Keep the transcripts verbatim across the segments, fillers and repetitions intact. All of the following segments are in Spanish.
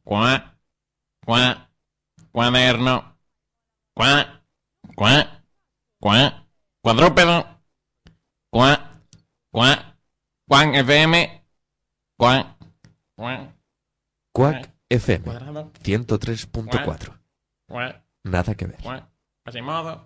Cuá, cuá, cuaderno, cuá, cuá, cuá, cuadrúpedo, cuá, cuá, Cuac F M, cuac, cuac, Cuac F M ciento tres punto cuatro. Nada que ver. Así modo.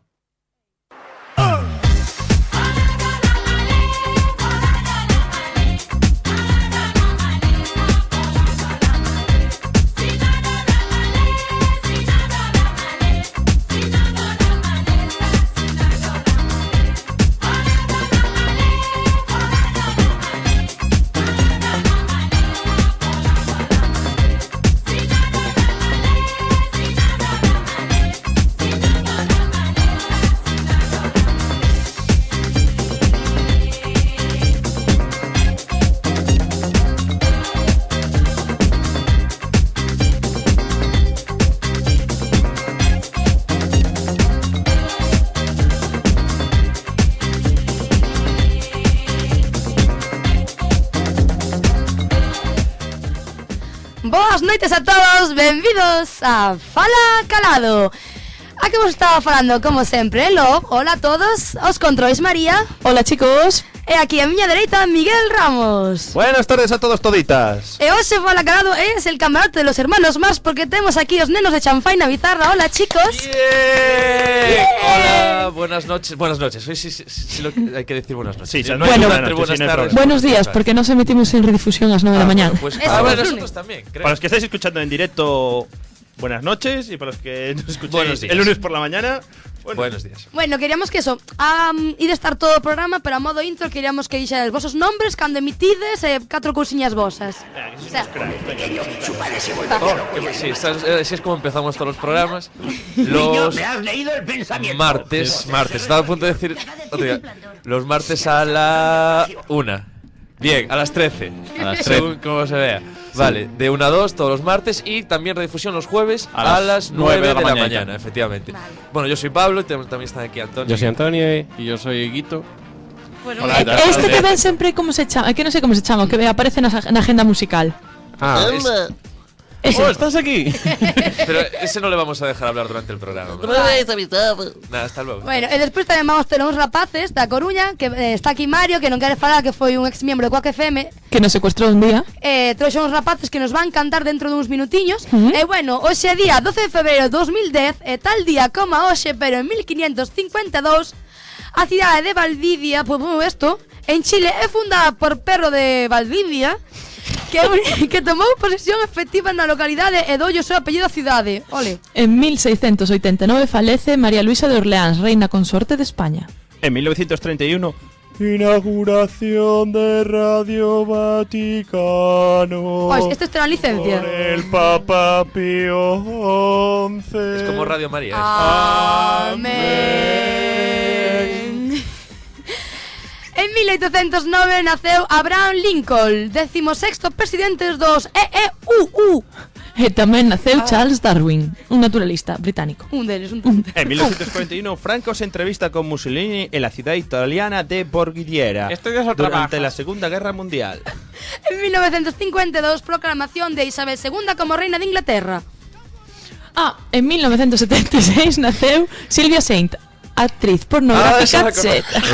Boas noites a todos, benvidos a Fala Calado. A que vos estaba falando, como sempre, Love. Hola a todos, os controis María. Hola chicos. E aquí a miña dereita, Miguel Ramos. Buenas tardes a todos toditas. E hoxe Fala Calado es el camarote de los hermanos más, porque temos aquí os nenos de Chanfai na bizarra. Hola chicos. Yeah. Yeah. Hola, buenas noches. Buenas noches. Sí, sí, sí, sí, lo que hay que decir buenas noches. Sí, Sí, no bueno, buenas, entre noches, buenas sí, no tardes. Buenos días, porque nos emitimos en redifusión a las nueve de la mañana. Pues, Eso, ah, bueno, los nosotros lunes. también, creo. Para los que estáis escuchando en directo, buenas noches. Y para los que nos Buenos escucháis días. el lunes por la mañana, bueno, Buenos días. Bueno, queríamos que eso, um, ir a estar todo o programa, pero a modo intro queríamos que dixeras vosos nombres, cando emitides e catro cousiñas vosas. venga, que O sois sea, unos cracks, venga. Oh, que- sí, estás- eh, así es como empezamos todos los programas. Los martes, martes. Estaba a punto de decir otro día. Los martes a la una. Bien, a las trece. A las Según como se vea. Vale, de una a dos todos los martes y también redifusión los jueves A a, las las nueve nueve de la, de la mañana, mañana, efectivamente. Vale. Bueno, yo soy Pablo y tam- también están aquí Antonio. Yo soy Antonio. Y yo soy Guito. pues, Hola, bueno, ¿qué tal? Este que ven sempre como se chama, que non sei como se chama, que aparece na, na agenda musical. Ah, Ese. ¡Oh, estás aquí! Pero ese no le vamos a dejar hablar durante el programa. ¿no? Nada, hasta luego. Bueno, e despois tamén vamos ter uns rapaces da Coruña, que eh, está aquí Mario, que non quere falar, que foi un ex miembro de Quack F M. Que nos secuestrou un día. Eh, trouxo uns rapaces que nos van cantar dentro duns minutiños. Uh-huh. E bueno, hoxe é día doce de febreiro de dos mil dez, e tal día como hoxe, pero en mil quinientos cincuenta e dous, a cidade de Valdivia, pues bueno, esto, en Chile, é fundada por Perro de Valdivia, que, que tomou posesión efectiva na localidade e doulle o seu apellido á cidade. Ole. En mil seiscientos oitenta e nove falece María Luisa de Orleans, reina consorte de España. En mil novecientos treinta y uno, inauguración de Radio Vaticano. Oye, esto está en licencia. Por el Papa Pío once. Es como Radio María. Ah. Amén. En mil oitocentos nove naceu Abraham Lincoln, decimosexto presidente dos E E U U. E tamén naceu Charles Darwin, un naturalista británico. Un deles, un tonto. En mil novecientos cuarenta y uno, Franco se entrevista con Mussolini en la ciudad italiana de Borghiera Estudias o durante trabajas. la Segunda Guerra Mundial. En mil novecientos cincuenta e dous, proclamación de Isabel segunda como reina de Inglaterra. Ah, en mil novecientos setenta e seis naceu Silvia Saint, actriz pornográfica Ah, esa la cheta.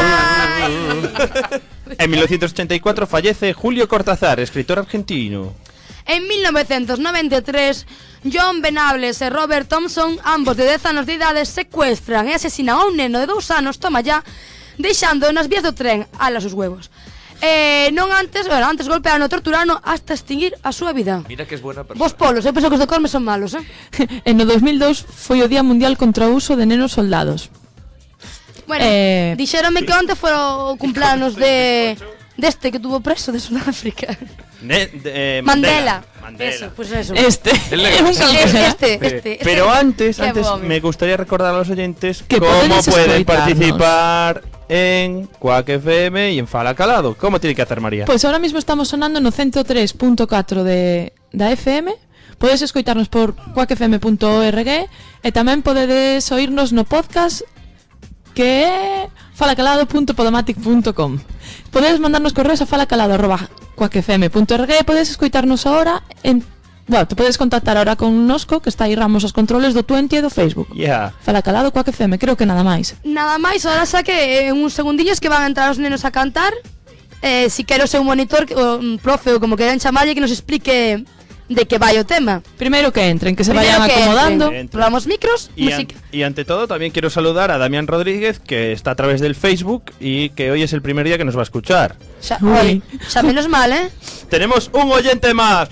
En mil novecientos ochenta y cuatro fallece Julio Cortázar, escritor argentino. En mil novecientos noventa e tres, John Venables e Robert Thompson, ambos de dez anos de idade, secuestran e asesinan a un neno de dous anos, toma ya, deixando nas vías do tren ala sus huevos. Eh, non antes, bueno, antes golpearon e torturaron hasta extinguir a súa vida. Mira que es buena persona. Vos polos, eu penso que os de Corme son malos, eh? En no dos mil dous foi o Día Mundial contra o Uso de Nenos Soldados. Bueno, Eh, dixéronme que onte foi o cumpleanos de deste que tuvo preso de Sudáfrica. Ne- de- eh, Mandela. Mandela. Eso, pues eso. Este El é un negro. campera. Este, Pe- este, este. Pero antes, Qué antes bome. me gustaría recordar a los oyentes Que cómo podedes pueden escoitarnos. participar en Quack F M y en Fala Calado. ¿Cómo tiene que hacer, María? Pois ahora mismo estamos sonando no ciento tres punto catro de, da F M. Podedes escoitarnos por quack f m punto org e tamén podedes oírnos no podcast que é falacalado punto podomatic punto com. Podedes mandarnos correos a falacalado arroba quack f m punto org e podedes escoitarnos ahora en Bueno, te podes contactar ahora con Nosco, que está aí Ramos os controles do Twenty e do Facebook. Yeah. Fala calado coa F M, creo que nada máis. Nada máis, ahora xa que en uns segundillos que van a entrar os nenos a cantar. Eh, si quero ser un monitor, o un profe ou como queran chamalle, que nos explique de que vai o tema. Primeiro que entren, que se Primero vayan que acomodando. entren. Probamos micros, Y, música. an- y ante todo también quiero saludar a Damián Rodríguez, que está a través del Facebook y que hoy es el primer día que nos va a escuchar. Xa, Uy. oi, xa menos mal, eh? Tenemos un oyente más.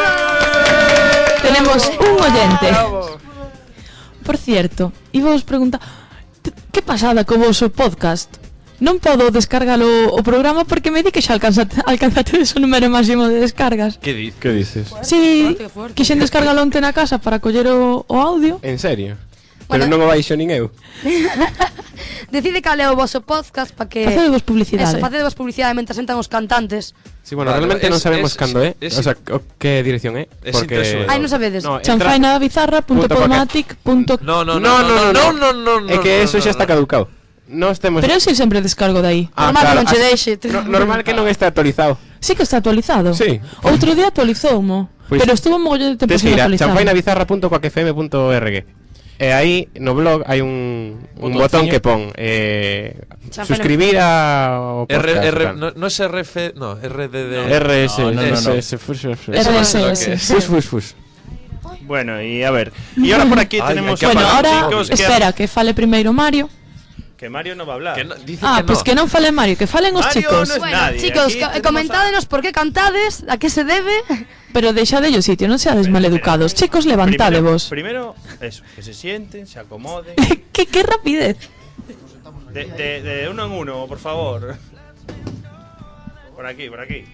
Tenemos un oyente. Bravo. Por cierto, iba vos preguntar, t- que pasada co voso podcast? Non podo descargalo o programa porque me di que xa alcanzate, alcanzate o número máximo de descargas. ¿Qué dices? ¿Qué dices? Si, Fuerte, fuerte. quixen descargalo onte na casa para coller o, o audio. En serio? Bueno. Pero non o baixo nin eu. Decide cal é o voso podcast para que... Facedevos publicidade. Eso, facedevos publicidade mentre sentan os cantantes. Sí, bueno, Vale, realmente non es- sabemos es- cando é. es- O sea, o que dirección é. Es impreso, Ai, non sabedes. No, entra- chanfaina bizarra punto podomatic punto com. No, no, No, no, no, no, no, no, no, É que no, eso no, xa no, está no. caducado. Nós temos... Pero eu si sempre descargo de aí. Ah, Normal que non che as- deixe. no- normal que non está actualizado. Sí que está actualizado. Sí. Outro día actualizoumo, Pois- pero estuvo un mogollón de tempo Tens que sin ir a actualizar. chanfaina bizarra punto coac f m punto org. E aí no blog hai un, un Botonciño. botón que pon eh, Chanfaina- suscribir a o R, podcast, R, tal. no, no es R F, no, R D D. R S No, no, no, no. S S fus, fus, fus. Eso R no S sé lo S. que es. Fus, fus, fus. Bueno, y a ver. Y ahora por aquí Ay, tenemos... hay que Bueno, apagar, ahora, chicos, que- espera, que fale primeiro Mario. Que Mario no va a hablar. Que no, dice Ah, que pues no. que non fale Mario, que falen os Mario chicos. no es- Bueno, nadie. chicos, Aquí co- tenemos comentádenos por qué cantades, a qué se debe. Pero deixa dello sitio, non seades maleducados. Chicos, levantadevos. Primero, primero, eso, que se sienten, se acomoden. que, que rapidez. De, de, de uno en uno, por favor. Por aquí, por aquí.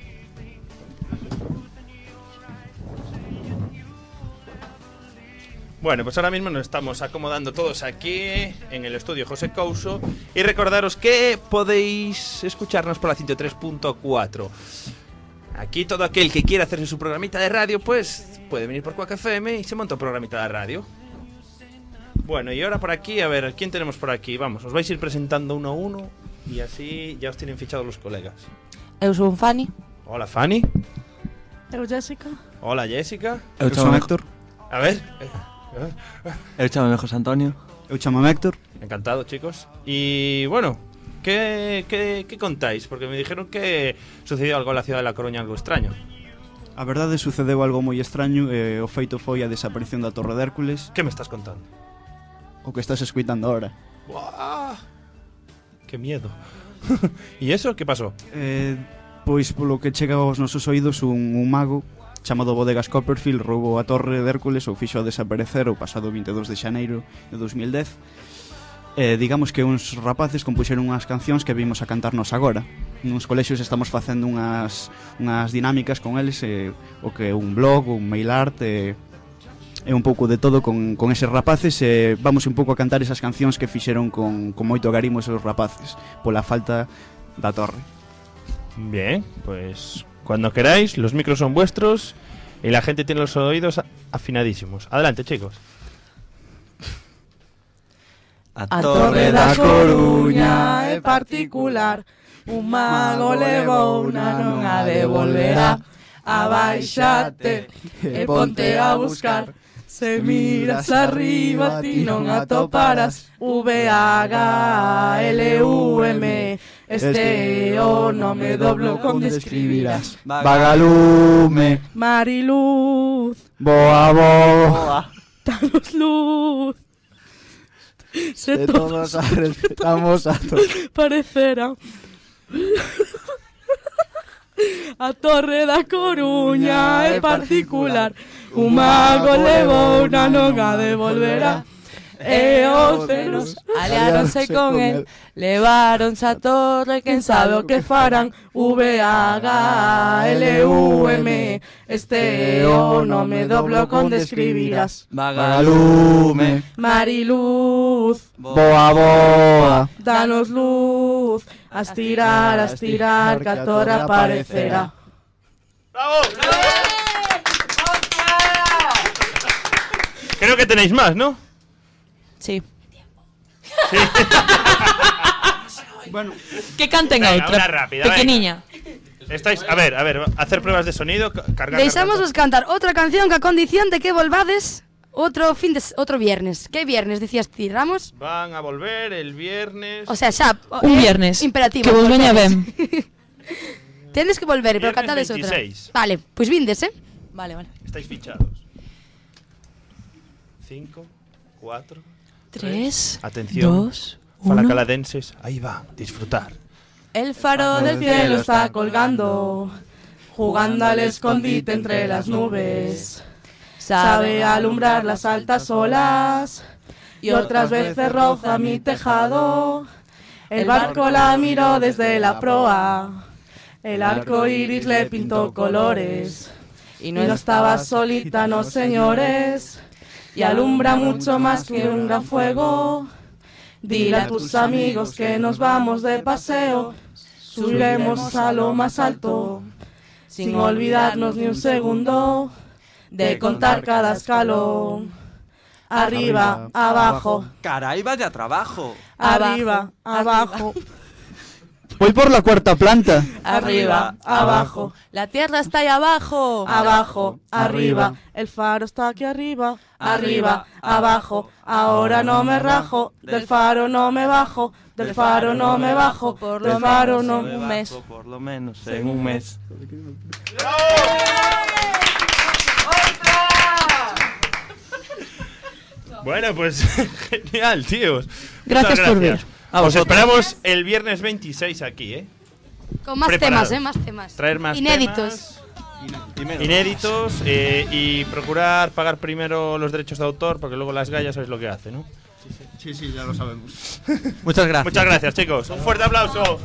Bueno, pues ahora mismo nos estamos acomodando todos aquí en el estudio José Couso. Y recordaros que podéis escucharnos por la ciento tres punto cuatro. Aquí todo aquel que quiera hacerse su programita de radio, pues puede venir por Quack F M y se monta un programita de radio. Bueno, y ahora por aquí, a ver, ¿quién tenemos por aquí? Vamos, os vais a ir presentando uno a uno y así ya os tienen fichados los colegas. Eu son Fanny. Hola, Fanny. Eu Jessica. Hola, Jessica. Eu chamo Héctor. A ver. Eu chamo José Antonio. Eu chamo Héctor. Encantado, chicos. Y bueno, ¿qué, qué, qué contáis? Porque me dijeron que sucedió algo en la ciudad de La Coruña, algo extraño. A verdade sucedeu algo moi extraño e o feito foi a desaparición da Torre de Hércules, ¿Qué me estás contando? o que estás escuitando ahora. ¡Buah! ¡Qué miedo! ¿Y eso qué pasó? Eh, pois polo que chega aos nosos oídos un, un mago chamado Bodegas Copperfield roubou a Torre de Hércules ou fixo a desaparecer o pasado vinte e dous de xaneiro de dos mil dez. Eh, digamos que uns rapaces compuxeron unhas cancións que vimos a cantarnos agora. Nos colexios estamos facendo unhas, unhas dinámicas con eles, eh, o que é un blog, un mail art, e, e un pouco de todo con, con eses rapaces, e vamos un pouco a cantar esas cancións que fixeron con, con moito garimo esos rapaces pola falta da torre. Bien, pues cuando queráis, los micros son vuestros y la gente tiene los oídos afinadísimos. Adelante, chicos. A Torre da Coruña é particular. Un mago levou na non a devolverá. Abáixate e ponte a buscar. Se miras arriba ti non atoparás. V H L U M. Este é o nome do blog onde escribirás. Vagalume, Mariluz, boa boa, danos luz. Se de todos todos a respetamos a todos. parecerá. A Torre da Coruña é particular. Un mago levou na non a devolverá. E os cenos aliáronse con el. Leváronse a torre, quen sabe o que farán. V H L U M. Este é o nome do blog onde escribirás. Vagalume, Mariluz, boa boa, danos luz. A estirar, a estirar, que a torre aparecerá. ¡Bravo! Creo que tenéis más, ¿no? Sí. Que canten Venga, outra. una rápida, Pequeniña. Estáis, a ver, a ver, hacer pruebas de sonido, ca- cargar. Deixámosvos cantar outra canción ca condición de que volvades outro fin de s- outro viernes. Que viernes dicías ti, Ramos? Van a volver el viernes. O sea, xa, o- Un é viernes. imperativo. Que vos veña volvedes. ben. Tendes que volver, pero Viernes cantades outra. veintiséis. Vale, pois vindes, eh? Vale, vale. Estáis fichados. Cinco, cuatro. Tres, Atención. dos, Fala uno. caladenses. Ahí va, disfrutar. El faro del cielo está colgando, jugando al escondite entre las nubes. Sabe alumbrar las altas olas y otras veces roza mi tejado. El barco la miró desde la proa, el arco iris le pintó colores. Y no estaba solita, no señores, y alumbra mucho más que un gran fuego. Dile a tus amigos que nos vamos de paseo, subiremos a lo más alto, sin olvidarnos ni un segundo de contar cada escalón. Arriba, abajo, Caray, vaya trabajo. arriba, abajo, Voy por la cuarta planta. arriba, abajo. La tierra está ahí abajo, abajo, arriba. El faro está aquí arriba, arriba, abajo. Ahora no me rajo, del faro no me bajo, del faro no me bajo, del faro no Me un mes. bajo por lo menos en un mes. Bueno, pues genial, tíos. Gracias Muchas por gracias. vir. A Os vosotros. esperamos el viernes veintiséis aquí, ¿eh? Con más Preparados. temas, eh, más temas. Traer más Inéditos. temas inéditos eh, y procurar pagar primero los derechos de autor, porque luego las gallas sabéis lo que hace, ¿no? Sí, sí, ya lo sabemos. Muchas gracias. Muchas gracias, chicos. Un fuerte aplauso.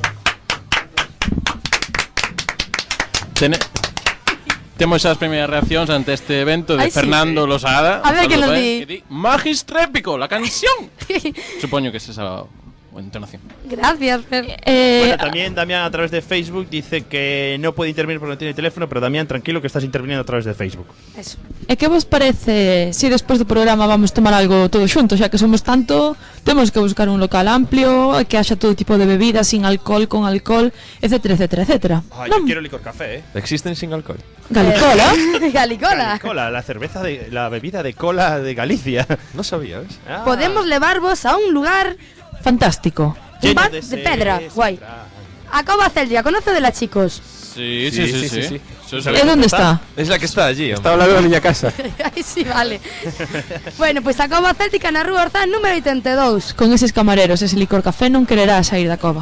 Tene... Temos as primeiras reaccións ante este evento de Ai, sí. Fernando Losada. A ver que nos Saludos, di. eh, que di Magistrépico, la canción. Supoño que es esa o entonación. Gracias, Fer. Eh, Bueno, también Damián a través de Facebook dice que no puede intervenir porque no tiene teléfono, pero Damián, tranquilo que estás interviniendo a través de Facebook. Eso. E que vos parece se despois do programa vamos tomar algo todos xuntos, xa que somos tanto, temos que buscar un local amplio, que haxa todo tipo de bebidas sin alcohol, con alcohol, etcétera, etcétera, etcétera. Ay, yo quiero licor café, ¿eh? ¿Existen sin alcohol? Galicola. Eh, Galicola. Cola, la cerveza de la bebida de cola de Galicia. No sabía, ¿ves? Ah, Podemos levarvos a un lugar, Fantástico. un lleno bar de de pedra, sed, guay. central. A Cova Celia, ¿conocedela, chicos? Sí, sí, sí, sí. sí. Sí, sí. E onde está? Es la que está allí. Está ao lado da miña casa. Ay, sí, vale. Bueno, pues a Cova Céltica na Rúa Orzán número oitenta e dous. Con eses camareros, ese licor café non quererá sair da cova.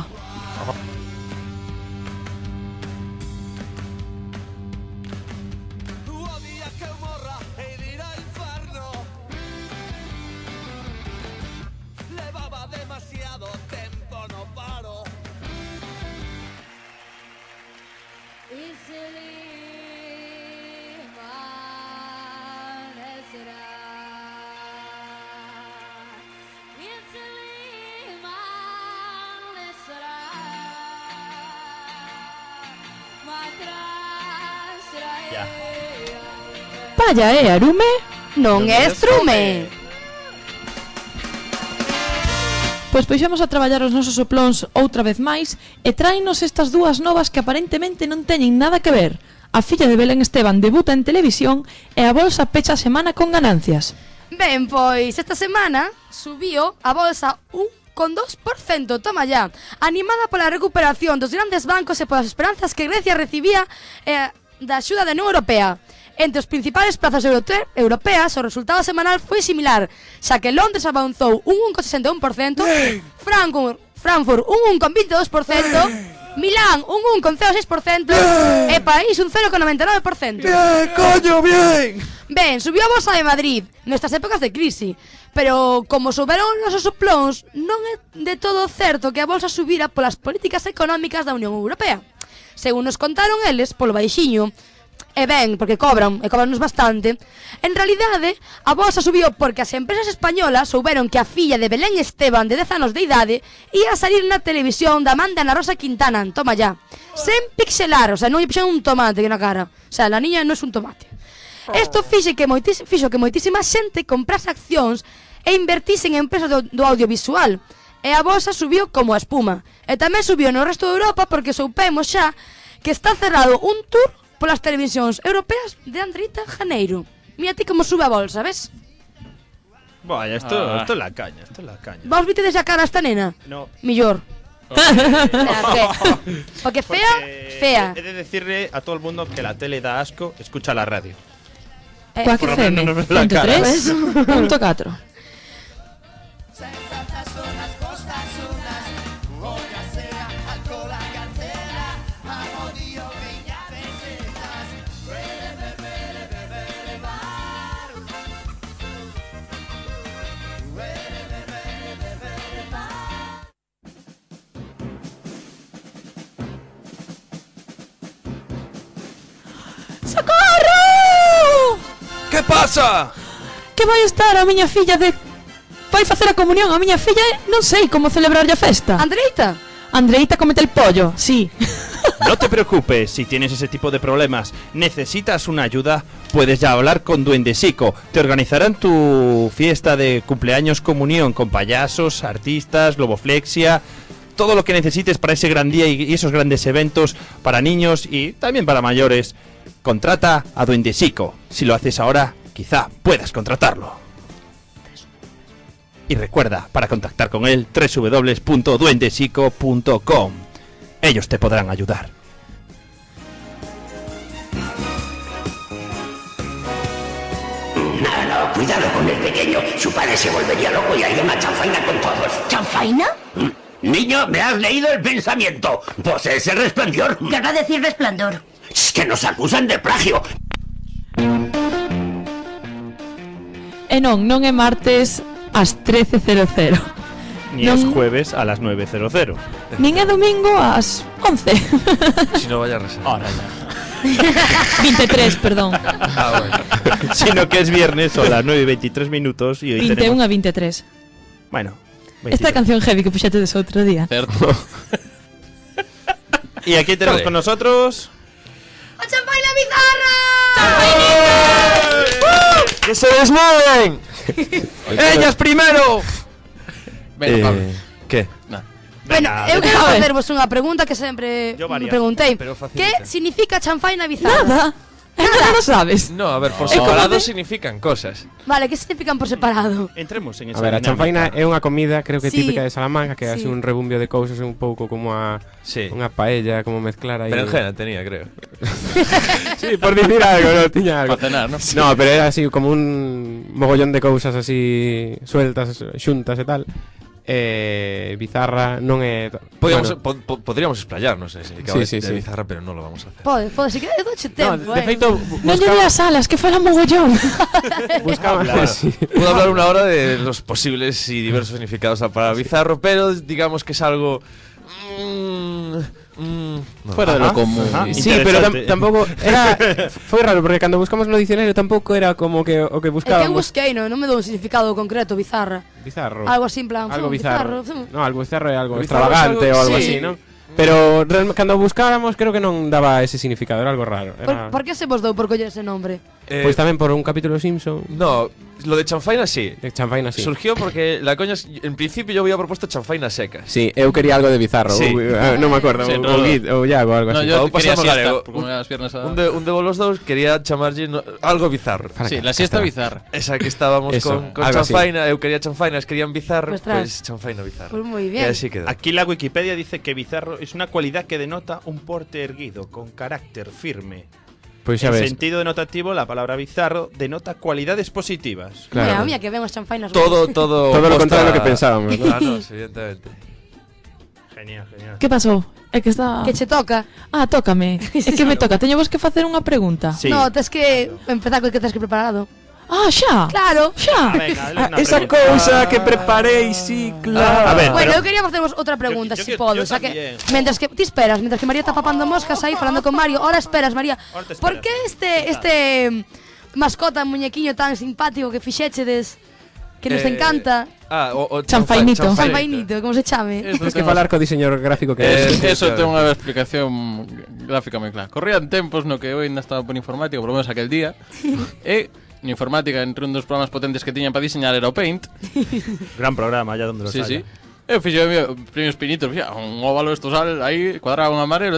Ya. Vaya, eh, Arume. Non é estrume. Pois poixemos a traballar os nosos soplóns outra vez máis e tráenos estas dúas novas que aparentemente non teñen nada que ver. A filla de Belén Esteban debuta en televisión e a bolsa pecha a semana con ganancias. Ben, pois esta semana subiu a bolsa un con dos por cento, toma ya. Animada pola recuperación dos grandes bancos e polas esperanzas que Grecia recibía eh, da axuda da Unión Europea. Entre os principales plazas europe europeas, o resultado semanal foi similar, xa que Londres avanzou un un con sesenta e un por cento, Frankfurt, Frankfurt un un con vinte e dous por cento, Milán un un con cero seis por cento e París un cero con noventa e nove por cento. ¡Bien, coño, bien! Ben, subiu a bolsa de Madrid nestas épocas de crise, pero como souberon os nosos soplóns, non é de todo certo que a bolsa subira polas políticas económicas da Unión Europea. Según nos contaron eles, polo baixiño, e ben, porque cobran, e cobrannos bastante, en realidade, a bolsa subiu porque as empresas españolas souberon que a filla de Belén Esteban, de dez anos de idade, ia salir na televisión da man de Ana Rosa Quintana, toma ya, sen pixelar, o sea, non lle puxeron un tomate na cara, o sea, la niña non é un tomate. Isto fixe que moitis, fixo que moitísima xente comprase accións e invertise en empresas do, do audiovisual, e a bolsa subiu como a espuma, e tamén subiu no resto de Europa porque soupemos xa que está cerrado un tour polas televisións europeas de Andreita Janeiro. Mira ti como sube a bolsa, ves? Vaya, esto, Ah. esto es la caña, esto es la caña. Vos viste de sacar a esta nena? No. Millor. Porque, porque fea, Porque fea. He de decirle a todo el mundo que la tele da asco, escucha la radio. Eh, Quack por lo F M menos no me ve la cara. ciento tres punto catro. ¡Socorro! ¿Qué pasa? Que vai estar a miña filla de... Vai facer a comunión a miña filla e non sei como celebrarlle a festa. Andreita, Andreita, comete el pollo, sí. No te preocupes, si tienes ese tipo de problemas, necesitas una ayuda, puedes ya hablar con Duendesico. Te organizarán tu fiesta de cumpleaños comunión con payasos, artistas, globoflexia, todo lo que necesites para ese gran día y esos grandes eventos para niños y también para mayores. Contrata a Duendesico. Si lo haces ahora, quizá puedas contratarlo. Y recuerda, para contactar con él, doble u doble u doble u punto duendesico punto com. Ellos te podrán ayudar. No, no, cuidado con el pequeño. Su padre se volvería loco y haría una chanfaina con todos. ¿Chanfaina? Mm. Niño, me has leído el pensamiento. Posees el resplandor. Querrá decir resplandor. Es que nos acusan de plagio. E non, non é martes ás trece cero cero. Ni es jueves a las nueve cero cero. Nin é domingo ás once. Si no vaya a reservar. Ahora ya. veintitrés, perdón. Ah, bueno. Sino que es viernes, son las nueve y veintitrés minutos y hoy veintiuno tenemos... a veintitrés. Bueno, Esta veintitrés. canción heavy que puxate des outro día. Certo. Y aquí tenemos Vale. con nosotros... ¡a Chanfaina Bizarra! ¡Que se desnuden! ¡Ellas primero! Venga, Pablo. ¿Qué? Nah. Bueno, Venga, eu quero a ver. facervos unha pregunta que sempre Yo me varias, preguntei. pero Que facilita. significa Chanfaina Bizarra? Nada. Nada, non sabes. No, a ver, por No. separado ¿Cómo te- significan cosas. Vale, que significan por separado? Entremos en esa A ver, a chanfaina é unha comida, creo que Sí. típica de Salamanca, que é así Sí. un rebumbio de cousas un pouco como a Sí. unha paella, como mezclar aí. Berenjena tenía, creo. Sí, por dicir algo, no tiña algo. Para cenar, ¿no? No, pero era así como un mogollón de cousas así sueltas, xuntas e tal. Eh, bizarra non é... Podríamos, bueno, po- po- podríamos explayarnos en ese Sí, sí, de sí. bizarra, pero no lo vamos a hacer. Pode, pode, si que eu doche no, tempo, de eh. feito, Non lle buscaba, as alas, que fala mogollón. buscaba, Claro. sí. Puedo hablar una hora de los posibles y diversos significados de la palabra bizarro, pero digamos que es algo... mm, mm, no. Fuera de lo Ajá, común. ajá. Sí, pero tam- Interesante. tampouco era foi raro porque cando buscamos no dicionario tampouco era como que o que É que eu buscábamos busquei, non, non me dou un significado concreto, bizarra. bizarro. Algo así en plan, Algo "Mm, bizarro. mm". No, algo bizarro é algo Bizarro extravagante es algo- ou algo sí. así, ¿no? Pero real- cando buscábamos creo que non daba ese significado, era algo raro. Por, Era... por que se vos dou por coller ese nombre? Eh, Pois tamén por un capítulo Simpson No, lo de chanfaina sí. de chanfaina así. Surgió porque la coña, es- en principio yo había propuesto chanfaina secas. Sí, eu quería algo de bizarro, Sí. ou, ah, non me acordo, Sí, ou, no, ou, no. Git, ou Yago, algo No, así. yo Vamos quería pasamos siesta, galego. porque como las piernas a... Un de, un de los dos quería chamarlle no- algo bizarro. Sí, la siesta bizarra. Esa que estábamos Eso, con, con algo así. chanfaina, eu quería chanfaina, querían bizarro, Ostras. pues chanfaina bizarro. Pues muy Y bien. así quedó. Aquí la Wikipedia dice que bizarro es una cualidad que denota un porte erguido, con carácter firme. Pois xa En ves. sentido denotativo, la palabra bizarro denota cualidades positivas. Claro. Mira, mira que ven as chanfainas. Todo, todo. Todo lo posta- contrario de lo que pensábamos, ¿no? Ah, no, sí, evidentemente. Genial, genial. Que pasou? É que está... Que che toca. Ah, tócame. É que me toca. Teño vos que facer unha pregunta. Sí. No, tes que empezar co que tes que preparado. Ah, xa. Claro. Xa. Ah, venga, dale una Esa pregunta. cousa que preparei, sí, claro. A ver, Bueno, pero- eu quería facervos outra pregunta, Yo- yo se quiero- podo, yo o sea que también. mentras que ti esperas, mentras que María está papando moscas aí falando con Mario, ahora esperas, María. Ahora te Por esperas. que este este mm, mascota muñequiño tan simpático que fixéchedes que nos Eh, encanta? Ah, o, o Chanfainito. chanfa- Salvainito, como se chame? Esto Tens que tengo- falar co diseñador gráfico que Eh, é. eso claro. ten unha explicación gráfica moi clara. Corrían tempos no que eu ainda estaba por informática, por lo menos aquel día, e na informática, entre un dos programas potentes que tiñan para diseñar era o Paint. Gran programa, allá donde los Sí, haya. sí. Eu fixe os primeiros pinitos, fixo un óvalo, esto sal, aí, cuadrado un amarelo e tal.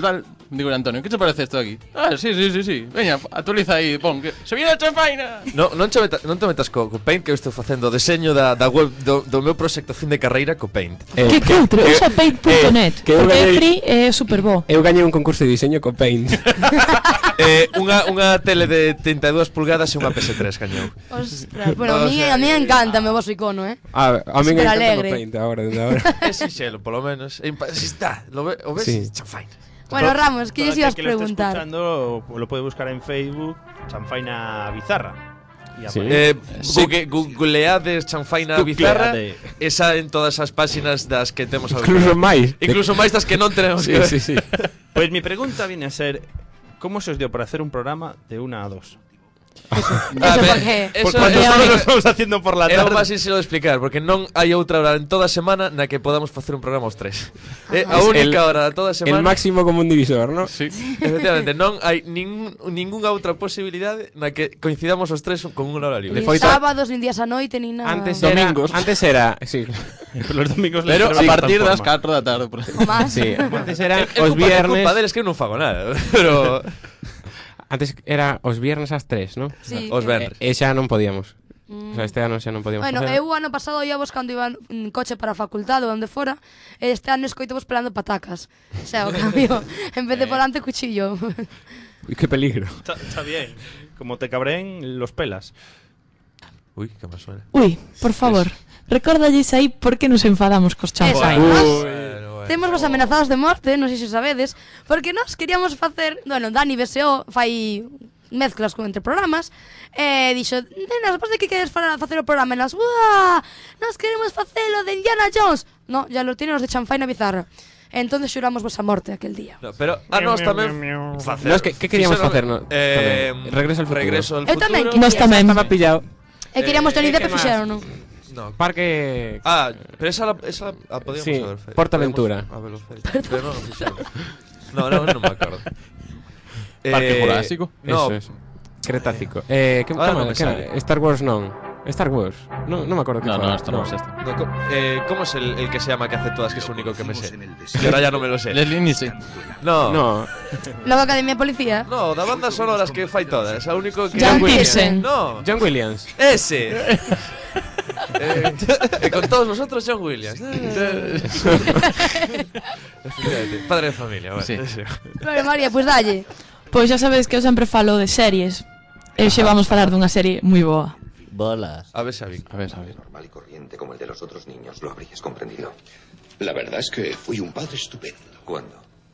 Digo, Antonio, ¿qué te parece esto aquí? Ah, sí, sí, sí, sí. Veña, actualiza aí, pon que se viene a chanfaina. No, non, te meta, non te metas co, co Paint, que eu estou facendo o deseño da, da web do, do meu proxecto fin de carreira co Paint. Eh, que cutre, usa paint punto net, que porque é gañei- free e é super bo. Eu gañei un concurso de diseño co Paint. eh, unha, unha tele de trinta e dúas pulgadas e unha P S tres gañou. Ostras, bueno, a mí, a mí encanta o meu vosso icono, eh. A, a mí me Super encanta alegre. o Paint agora, desde agora. É sinxelo, polo menos. É impa- si está, lo ve, o ves? Sí. Chanfaina. Bueno, Ramos, ¿qué Todo os ibas a aquel que lo esté preguntar? escuchando lo puede buscar en Facebook, Chanfaina Bizarra. Y Sí. Eh, Sí. Google, googleades Chanfaina Bizarra esa en todas as páxinas das que temos ao Incluso máis. Incluso máis das que non tenemos Sí, que sí, sí. Pues mi pregunta viene a ser, ¿cómo se os dio para hacer un programa de una a dos? Eso A ver, porque... eso Cuando é- solo lo estamos haciendo por la É tarde. máis sinxelo de explicar, porque non hai outra hora en toda a semana na que podamos facer un programa os tres. É a Es única el- hora de toda a semana. El máximo común divisor, ¿no? Sí. Efectivamente, non hai nin, ningunha outra posibilidade na que coincidamos os tres con unha hora libre. Ni Foi to- sábados, ni días a noite, ni nada. Antes era, Domingos. antes era, sí, Los domingos les Pero a tenemos partir esta das forma. catro da tarde. Por O más. sí, antes era É os culpa, é viernes, culpa deles que eu non fago nada, pero antes era os viernes ás tres, ¿no? Sí, os que- venres. E xa non podíamos. O sea, este ano xa non podíamos Bueno, facer. eu ano pasado íamos cando iba en coche para a facultade ou onde fora, e este ano escoitamos pelando patacas. O sea, o cambio, en vez de volante, cuchillo. Uy, qué peligro. Está, está bien. Como te cabreen, los pelas. Ui, que me suena. Ui, por favor, recórdalles aí por que nos enfadamos cos Eso, chanfaina. nos Bueno, bueno. temos vos amenazados de morte, non sei se o sabedes, porque nós queríamos facer, bueno, Dani B S O fai mezclas con entre programas, e dixo, nenas, vos de que queres fa- facer o programa? E nas, uah, nós queremos facelo de Indiana Jones. No, ya lo tienen os de Chanfaina Bizarra. Entonces xuramos vos a morte aquel día. No, pero a nós tamén facer. Nos, que- que queríamos Fixeron- facer, no? Eh, Tamén. Regreso al futuro. Regreso al Eu futuro. tamén Nós tamén. Estaba pillado. E queríamos Eh, Johnny Depp ¿qué e más? fixeron, non? No. Parque... Ah, pero esa la, esa la podíamos Sí, haber feito. Portaventura. Podíamos haberlo feito. Pero non o fixeron. No, no, non me acordo. Parque Jurásico. No, Eso es. Cretácico. Eh, que, Ahora como- non me que- sale. Star Wars non. Star Wars. No, no me acuerdo que No, fuera. no, esto no es esto. no, co- eh, ¿cómo es el, el que se llama que hace todas, que es el único que me sé? Y ahora ya no me lo sé. Leslie Nielsen. No, no, No. Logo Academia de Policía. no, da banda sonora las que fai todas. El único que... Jan Williams. Pearson. No, John Williams. ese. eh, eh, con todos nosotros, John Williams. Efectivamente, Padre de familia, vale. Sí. ese. Bueno, María, pues dalle. Pois xa sabedes que eu sempre falo de series. E hoxe vamos falar dunha serie moi boa. Bolas. A ver, Xavi. A ver, a ver. Normal y corriente como el de los otros niños, lo habrías comprendido. La verdad es que fui un padre estupendo. ¿Cuándo?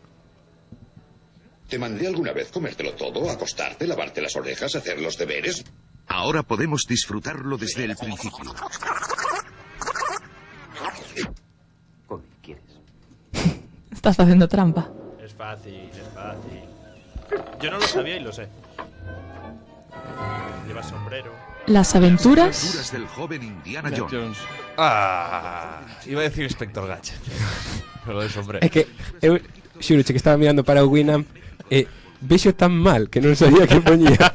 ¿Te mandé alguna vez comértelo todo, acostarte, lavarte las orejas, hacer los deberes? Ahora podemos disfrutarlo desde el principio. ¿Cómo quieres? Estás facendo trampa. Es fácil, es fácil. Yo no lo sabía y lo sé. Lleva sombrero. Las aventuras Aventuras del joven Indiana Jones. Jones. Ah, iba a decir Inspector Gadget. Pero de sombrero. É que eu xuro que estaba mirando para o Winamp e vexo tan mal que non sabía que poñía.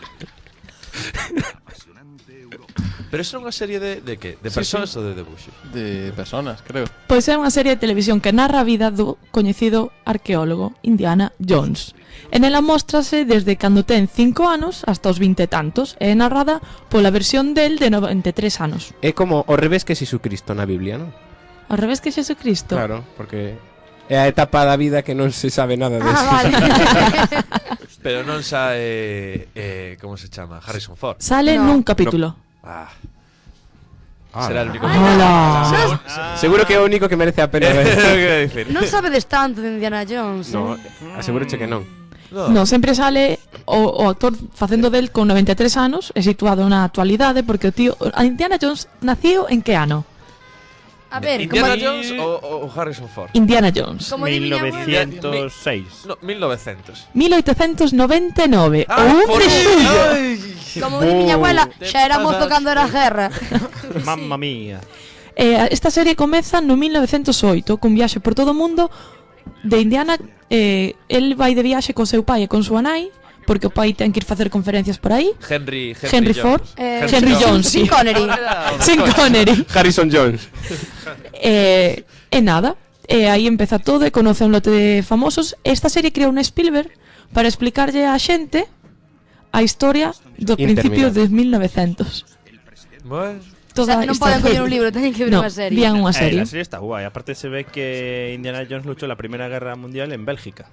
Pero eso é unha serie de, de que? De Sí, personas sí. ou de debuxos? De personas, creo. Pois é unha serie de televisión que narra a vida do coñecido arqueólogo Indiana Jones. En ela móstrase desde cando ten cinco anos hasta os vinte e tantos e é narrada pola versión del de noventa e tres anos. É como ao revés que Jesucristo na Biblia, non? Ao revés que Xesucristo. Claro, porque é a etapa da vida que non se sabe nada de Ah, vale. Pero non sae eh, como se chama? Harrison Ford. Sale No. nun capítulo. Ah, Ah, será el único. Hola. seguro que é o único que merece a pena ver. Quero dicir. Non sabedes tanto de Indiana Jones. No, eh? asegúroche que non. No. No, sempre sale o, o actor facendo del con noventa e tres anos e situado na actualidade porque o tío a Indiana Jones naciu en que ano? A ver, Indiana como, Jones ou, ou Harrison Ford? Indiana Jones. como di miña abuela. mil novecientos seis. No, mil novecientos. mil oitocentos noventa e nove. Ah, o un por de xullo. Como di miña abuela, Te xa era mozo pasas. cando era guerra. Mamma mía. Eh, esta serie comeza no mil novecentos oito cun viaxe por todo o mundo de Indiana. Eh, el vai de viaxe con seu pai e con súa nai porque o pai ten que ir facer conferencias por aí. Henry, Henry, Henry Jones. Ford. Eh, Henry Jones, Sin sí. Connery. Era- Sin Connery. Harrison Jones. Eh, e nada, E aí empeza todo e conoce un lote de famosos. Esta serie creou un Spielberg para explicarlle á xente a historia do principio de mil novecientos. Bueno. O sea, non poden coller un libro, teñen que ver no, unha serie. vían unha Eh, serie. la serie está guay. Aparte se ve que Indiana Jones luchó la Primera Guerra Mundial en Bélgica.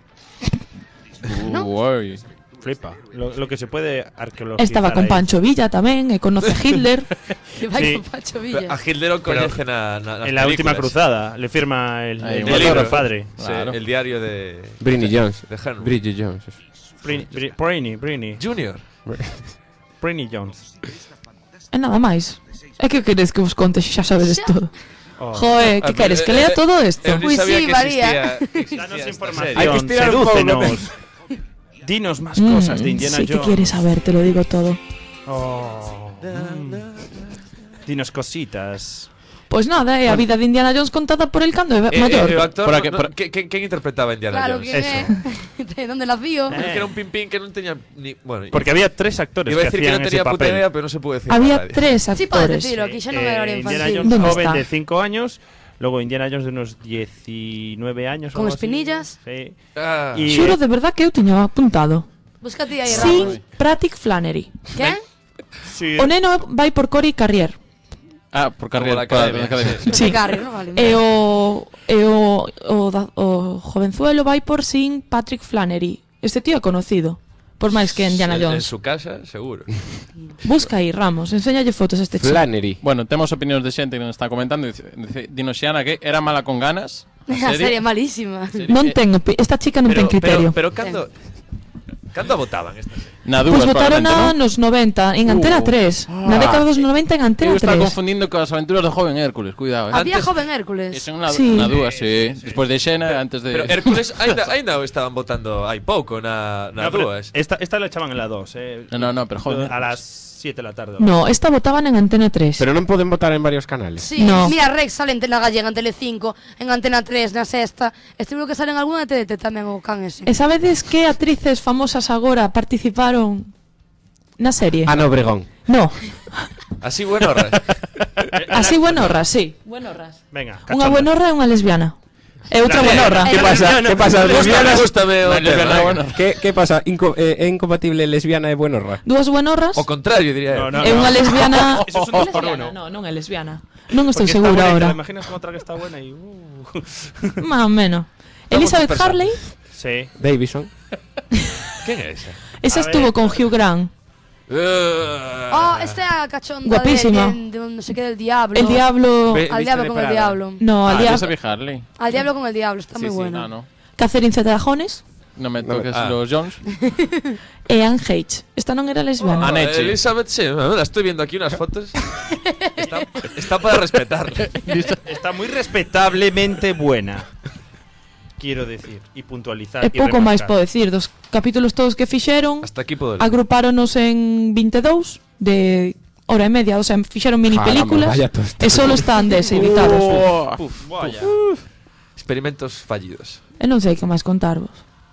Uh, guay. Flipa. Lo, lo que se puede arqueologizar Estaba con ahí. Pancho Villa tamén, e conoce a Hitler. Que vai Sí. con Pacho Villa. A Hitler o coñecen na, na, nas En la última películas. cruzada le firma el, Ahí, el un libro autógrafo. del padre. Sí, Claro. el diario de... Britney Jones. De Henry. Bridget Jones. Brini, Brini, Brini, Brini. Junior. Brini Jones. E nada máis. É que queres que vos conte se xa sabedes Xa. todo? Oh. Joe, que Ah, queres pero, que lea eh, todo isto? Eu ni Uy, sabía sí, que María. existía, que existía Danos esta información, serie. Hay que estirar un poco, sedúcenos. Dinos más Mm, cosas de Indiana sí que Jones. quieres saber, te lo digo todo. Oh, mm. Dinos cositas. Pois nada, é a vida de Indiana Jones contada por el cando é Eh, maior. eh, o actor, Por no, aquí- no, por- ¿quen, quen- quen interpretaba a Indiana Claro, Jones? que Eso. é. De onde nació? El que era un pimpín que non teña ni... Bueno, Porque había tres actores iba a que decir que hacían non ese tenía puta papel. idea, pero non se puede decir. Había en la radio. tres Sí, podes actores. decirlo, aquí xa non é Eh, horario Indiana infantil. Jones ¿Dónde joven está? de cinco años, luego Indiana Jones de unos diecinueve años. Con algo así. espinillas. Sí. Ah, Y- Xuro de verdad que eu tiña apuntado. Búscate aí, Sin Rafa. Pratic Flannery. Que? Sí. O neno vai por Cory Carrier. Ah, por carrera. la por la academia, academia. sí. Sí. Carrier, non vale. E o, e o, o, da- o jovenzuelo vai por Sin Patrick Flannery. Este tío é conocido. Por máis que Indiana en, en Jones. su casa, seguro. Busca aí, Ramos, enséñalle fotos a este chico. Flannery. Bueno, temos opinións de xente que nos está comentando. Dice, dice Dino Xiana que era mala con ganas. A serie malísima. Non ten, opi- esta chica non ten criterio. Pero, pero cando... Cando votaban esta serie? Na Pois dúas, votaron probablemente, nos noventa, en Antena Uh. tres. Na década dos noventa en non? Antena Eu estaba tres. confundindo con as aventuras do joven Hércules, cuidado, eh. Había Antes- joven Hércules. Esa é unha, Sí. na dúas, sí. Despois de Xena, antes de... Pero Hércules ainda, ainda o estaban votando hai pouco na, na No, pero dúas. esta, esta la echaban en la dos, eh. No, no, no, pero joder. A las siete de la tarde. No, esta votaban en Antena tres. Pero non poden votar en varios canales. Sí, No. mira, Rex sale en Tele Gallega, en Telecinco, en Antena tres, na Sexta. Este seguro que salen algunha de T D T tamén o can ese. E sabedes que actrices famosas agora participaron na serie? Ana Obregón. No, Así buenorras. así buenorras, sí. Buenorras. Venga, Unha cachonda. buenorra e unha lesbiana. E outra Claro, buenorra. ¿Qué pasa? ¿Qué pasa? Lesbiana, Lesbianas? gústame o tema. ¿Qué, ¿Qué pasa? Inco eh, ¿É incompatible lesbiana e buenorra? Dúas buenorras O contrario, diría No, eu. no, e no. unha lesbiana. Eso es un dos por Lesbiana, uno. No, non é lesbiana. Non estou Porque está segura buena y te la ahora. imaginas con otra que está buena y... Uh. Más o menos. Estamos Elizabeth dispersando. Harley, Sí. Davison. ¿Quién es esa? esa A estuvo ver. con Hugh Grant. Oh, esta é a cachonda Guapísima. de, de, de no sé qué del diablo. El diablo. Ve- Al Viste diablo de con el Prada. diablo. No, al Ah, diablo. Elizabeth Harley. Al diablo con el diablo, está Sí, muy sí, bueno. no, no. Catherine Zeta-Jones No me No me- toques ah. los Jones. e Anne H. Esta non era lesbiana. Ah, Aneche. Elizabeth, sí, la estoy viendo aquí unas fotos. Está, está para respetarle. Está muy respetablemente buena. Quiero decir, y puntualizar. E y pouco máis remarcar. podo decir. Dos capítulos todos que fixeron, Hasta aquí puedo leer. agrupáronos en veintidós de hora e media, o sea, fixeron mini Caramba, películas vaya tosta. e solo están dese editados. Uf, vaya. Experimentos fallidos. E non sei que máis contarvos.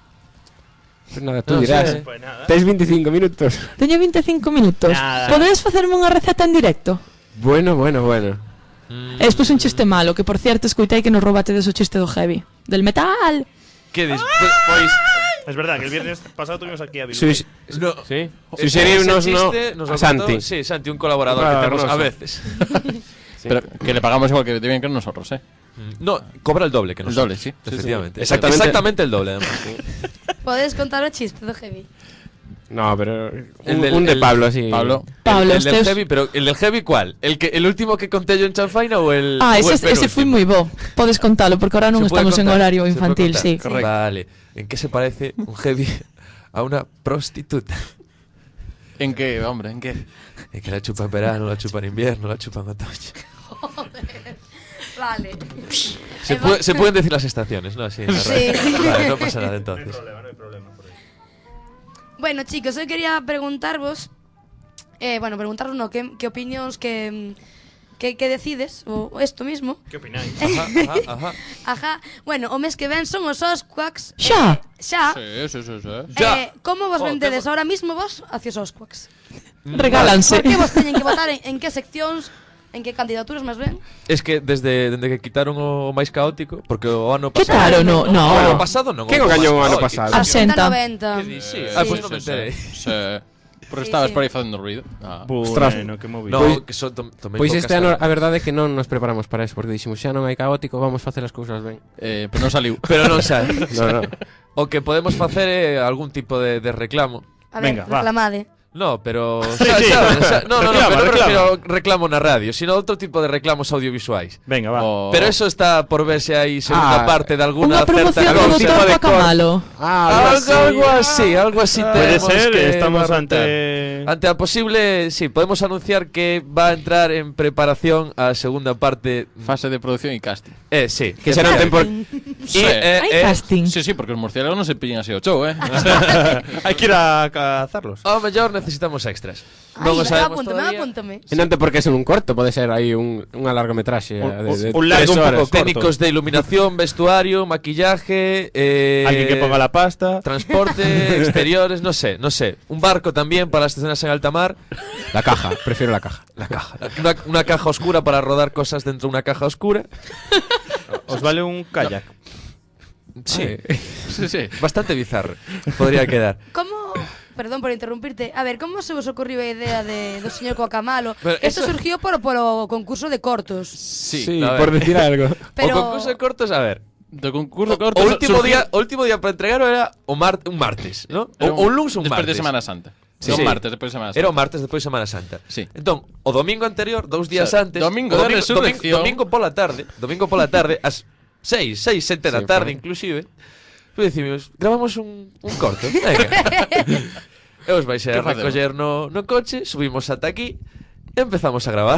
Pues nada, tú No dirás. sé. Pues nada. Tes veinticinco minutos. Teño veinticinco minutos. Nada. Podedes facerme unha receta en directo? Bueno, bueno, bueno. E despois un chiste malo, que por cierto escoitei que nos roubatedes o chiste do heavy. Del metal. ¿Qué dis? Pues, pues, Es verdad que el viernes pasado tuvimos aquí a Bilbao. Sí, sí. no. Sí. Ese- Si sería ese unos no. chiste nos lo A Santi. contó- Sí, Santi, un colaborador Claro, que tenemos Rosa. a veces. Pero que le pagamos igual que deben que nosotros, eh. No, cobra el doble que El nosotros. doble, sí. Sí, sí. Efectivamente. Exactamente. Exactamente el doble, además. Podes contar o chiste do heavy. No, pero. Un, El del- un de el- Pablo, así. Pablo. Pablo, el, el del este es- heavy, pero ¿el del heavy cuál? ¿El que el último que conté yo en Chanfaina o el Ah, o ese, el ese foi penúltimo? moi bo. Podes contalo, porque ahora non ¿Se puede estamos en contar? horario ¿Se puede infantil, contar? sí. Correcto. Vale. ¿En qué se parece un heavy a una prostituta? ¿En qué, hombre? ¿En qué? En que la chupa en verano, la chupa en invierno, la chupa en otoño. Vale. Se, puede- se pueden decir las estaciones, ¿no? Sí, Sí. Vale, no pasa nada entonces. Bueno, chicos, eu quería preguntarvos eh, bueno, preguntaros no, que, que opinións que, que, que decides o esto mismo. ¿Qué opináis? Ajá, ajá, ajá. Ajá. Bueno, o mes que ven son os Osquaks. Xa. Eh, xa. Sí, sí, sí, sí. Ya. Eh, como vos Oh, vendedes que- ahora mismo vos hacia os Osquaks? Regálanse. Por que vos teñen que votar en, en que seccións En que candidaturas máis ben? Es que desde, desde que quitaron o máis caótico, porque o ano pasado... Quitaron o- no. O ano pasado non. Que o gañou o ano caótico. pasado? Absenta. noventa. Sí, Eh, ah, pues sí, non me sí, enterei. sí. Porque Sí, estabas sí. por aí facendo ruido. Ah. Ostras. Bueno, que movido. No, Pois- que son, tom, tomei Pois pocas este ano tardes. a verdade é que non nos preparamos para eso, porque dixemos xa non hai caótico, vamos facer as cousas ben. Eh, pero non saliu. Pero non sabe. No, no. O que podemos facer é algún tipo de, de reclamo. A ver, Venga, va. reclamade. No, pero... Sí, xa- sí. xa- xa- no, no, no, Reclama, pero reclama. prefiero reclamo na radio, sino outro tipo de reclamos audiovisuais. Venga, va. O- Pero eso está por ver se hai segunda Ah, parte de Unha alguna promoción certa do cousa. doutor Guacamalo. Ah, Algo, algo así, algo así Puede tenemos ser, que estamos barrutar. ante... Ante a posible, sí, podemos anunciar que va a entrar en preparación a segunda parte. Fase de producción e casting. Eh, sí. Que será un tempo... Sí, eh, Hai eh, casting. sí, sí, porque os murciélagos non se pillan así o show, eh. Hay que ir a cazarlos. Ao mellor necesitamos extras. Ai, Non o me sabemos apúntame, todavía. apúntame. E non te por que ser un corto, pode ser aí un, unha largometraxe Un- de, de un largo tres un pouco horas. corto. Técnicos de iluminación, vestuario, maquillaje, eh, Alguien que ponga la pasta. transporte, exteriores, no sé, no sé. Un barco también para las escenas en alta mar. La caja, prefiero la caja. La caja. Una, una caja oscura para rodar cosas dentro de una caja oscura. Os vale un kayak. Sí, Sí, sí. bastante bizarro. Podría quedar. Como... Perdón por interrumpirte. A ver, como se vos ocurriu a idea de, do señor Guacamalo? Pero Esto eso- surgiu por, polo concurso de cortos. Sí. Sí, a ver. por decir algo. Pero... O concurso de cortos, a ver. Do concurso O, corto o último surgiu- día, o último día para entregar era o mar, un martes, ¿no? O, Era o un lunes un despois martes. de Semana Santa. Sí. Sí. Sí. Un martes despois de Semana Santa. Era o martes despois de Semana Santa. Sí. Entón, o domingo anterior, dous días O sea, antes, domingo o da domingo, domingo, resurrección. domingo pola tarde, domingo pola tarde, ás seis, seis, sete da Sí, tarde por- inclusive, pues decimos, grabamos un, un corto. Venga. E os vais a Que facemos? recoller no, no coche, subimos ata aquí, e empezamos a gravar.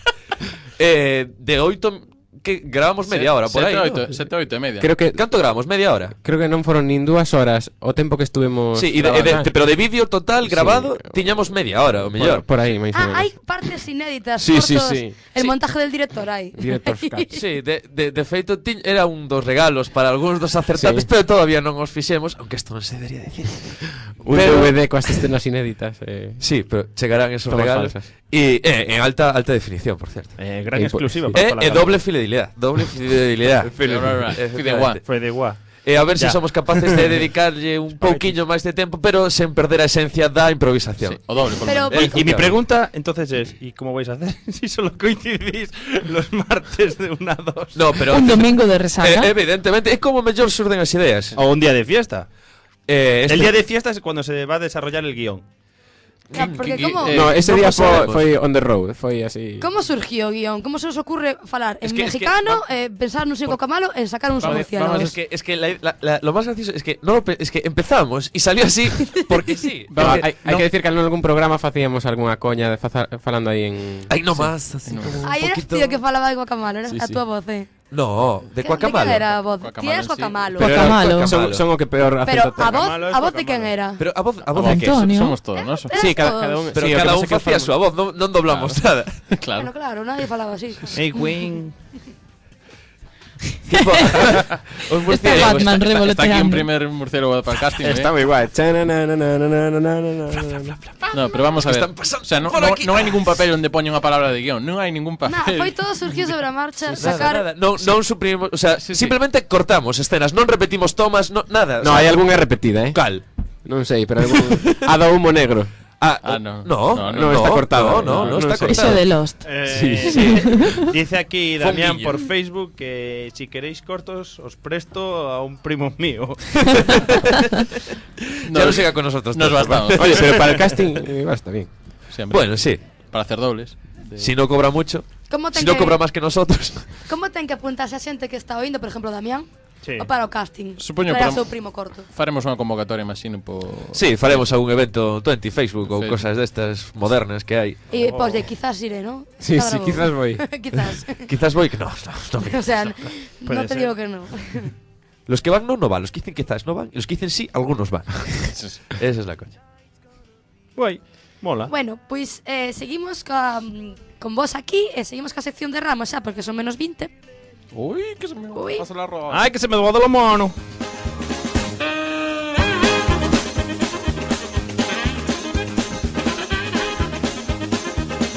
eh, de oito, que grabamos media hora por aí, Sete, ¿no? oito, sete, oito e media. Creo que Canto grabamos? Media hora? creo que non foron nin dúas horas o tempo que estuvemos Sí, e de, e de, grabando. pero de vídeo total Sí. grabado tiñamos media hora, o mellor. Por, por aí, máis ou Ah, menos. hai partes inéditas, Sí, sí, cortos. sí. El Sí. montaje del director hai. Director's cut. Sí, de, de, de feito ti, era un dos regalos para algúns dos acertantes, Sí. pero todavía non os fixemos, aunque isto non se debería decir. Un Pero- D V D coas escenas inéditas. Eh. Sí, pero chegarán esos Tomas regalos. falsas. E eh, en alta alta definición, por cierto. Eh, gran Eh, exclusiva. sí. para E falar eh, algo. doble fidelidad, doble fidelidad. Fideuá. Foi de guá. E a ver se Ya. somos capaces de dedicarlle un pouquiño máis de tempo, pero sen perder a esencia da improvisación. Sí, o doble, por Pero- lo menos. Y, y mi pregunta entonces es, ¿y cómo vais a hacer si solo coincidís los martes de una a dos? No, pero Un domingo de resaca. eh, evidentemente é como mellor surden as ideas. O un día de fiesta. Eh, este- El día de fiesta es cuando se va a desarrollar el guión. Ya, porque que- como... eh, No, ese non día o sabemos. foi on the road, foi así. Como surgiu o guión? Como se os ocurre falar en Es que- es que- mexicano, eh, pensar nun señor Guacamalo e sacar uns Vamos, murciélagos? vamos, es que, es que la- la- la- lo más gracioso es que no lo pe- es que empezamos y salió así porque sí. Vamos, Es hai, que hai no- que decir que en algún programa facíamos algunha coña de faza, falando aí en... Ay, no más, así como un Aí eras poquito. tío que falaba de Guacamalo, era Sí, a sí. túa voz, eh? No, de Que- Guacamalo. De quen era a voz? Ti Guacamalo eres en sí. Guacamalo. Pero Guacamalo. era- son, son o que peor Pero acento a voz, Guacamalo es a voz de quen Guacamalo. era? Pero a voz, a voz Ah, de que qué? Antonio. Somos todos, ¿no? Eras Sí, cada, todos. cada un... Pero sí, o que cada pasa un é que facía a famo- súa voz, non, non doblamos nada. Claro. Bueno, claro, nadie falaba así. Hey, Wing. Tipo, os Está murciélagos. Batman Está aquí un revoloteando. primer murciélago para el casting, Está ¿eh? moi guai. Chananananananananana. No, pero vamos a ver. Están pasando O sea, no, por no, aquí. no hai ningún papel onde poña unha palabra de guión. Non hai ningún papel. Nah, foi todo surgiu sobre a marcha, Nada, sacar... nada. Non, non suprimimos, o sea, Sí, sí. simplemente cortamos escenas, non repetimos tomas, no, nada. No, o sea, hai algunha repetida, eh? cal. Non sei, pero algún... A do humo negro. Ah, Ah, no. No, No, no, está cortado. No, no, no, No, está no sé. Eso cortado. de Lost. Eh, Sí. Dice aquí Fue un Damián guiño. por Facebook que si queréis cortos os presto a un primo mío. Ya no siga con nosotros. Nos tanto, bastamos. Oye, pero para el casting eh, va, está bien. Siempre. Bueno, sí. Para hacer dobles. De- Si no cobra mucho, Como ten si no que- cobra más que nosotros. Como ten que apuntarse a xente que está oindo, por exemplo, Damián? Sí. O para o casting? Supoño para o para- seu primo corto. Faremos unha convocatoria, imagino, por... Sí, faremos algún evento twenty Facebook ou Sí. cosas destas modernas que hai. E, pois, de quizás iré, ¿no? Sí, Está sí, bravo. quizás voy. Quizás. Quizás voy que no, no, no me- O sea, no Puede te ser. digo que no. Los que van no, no van. Los que dicen quizás no van. Y los que dicen sí, algunos van. Esa es la coña. Guai, mola. Bueno, pois eh, seguimos ca, con vos aquí e seguimos ca sección de Ramos xa, porque son menos vinte. Uy, que se me Uy. pasa la ropa. Ay, que se me dobló la mano.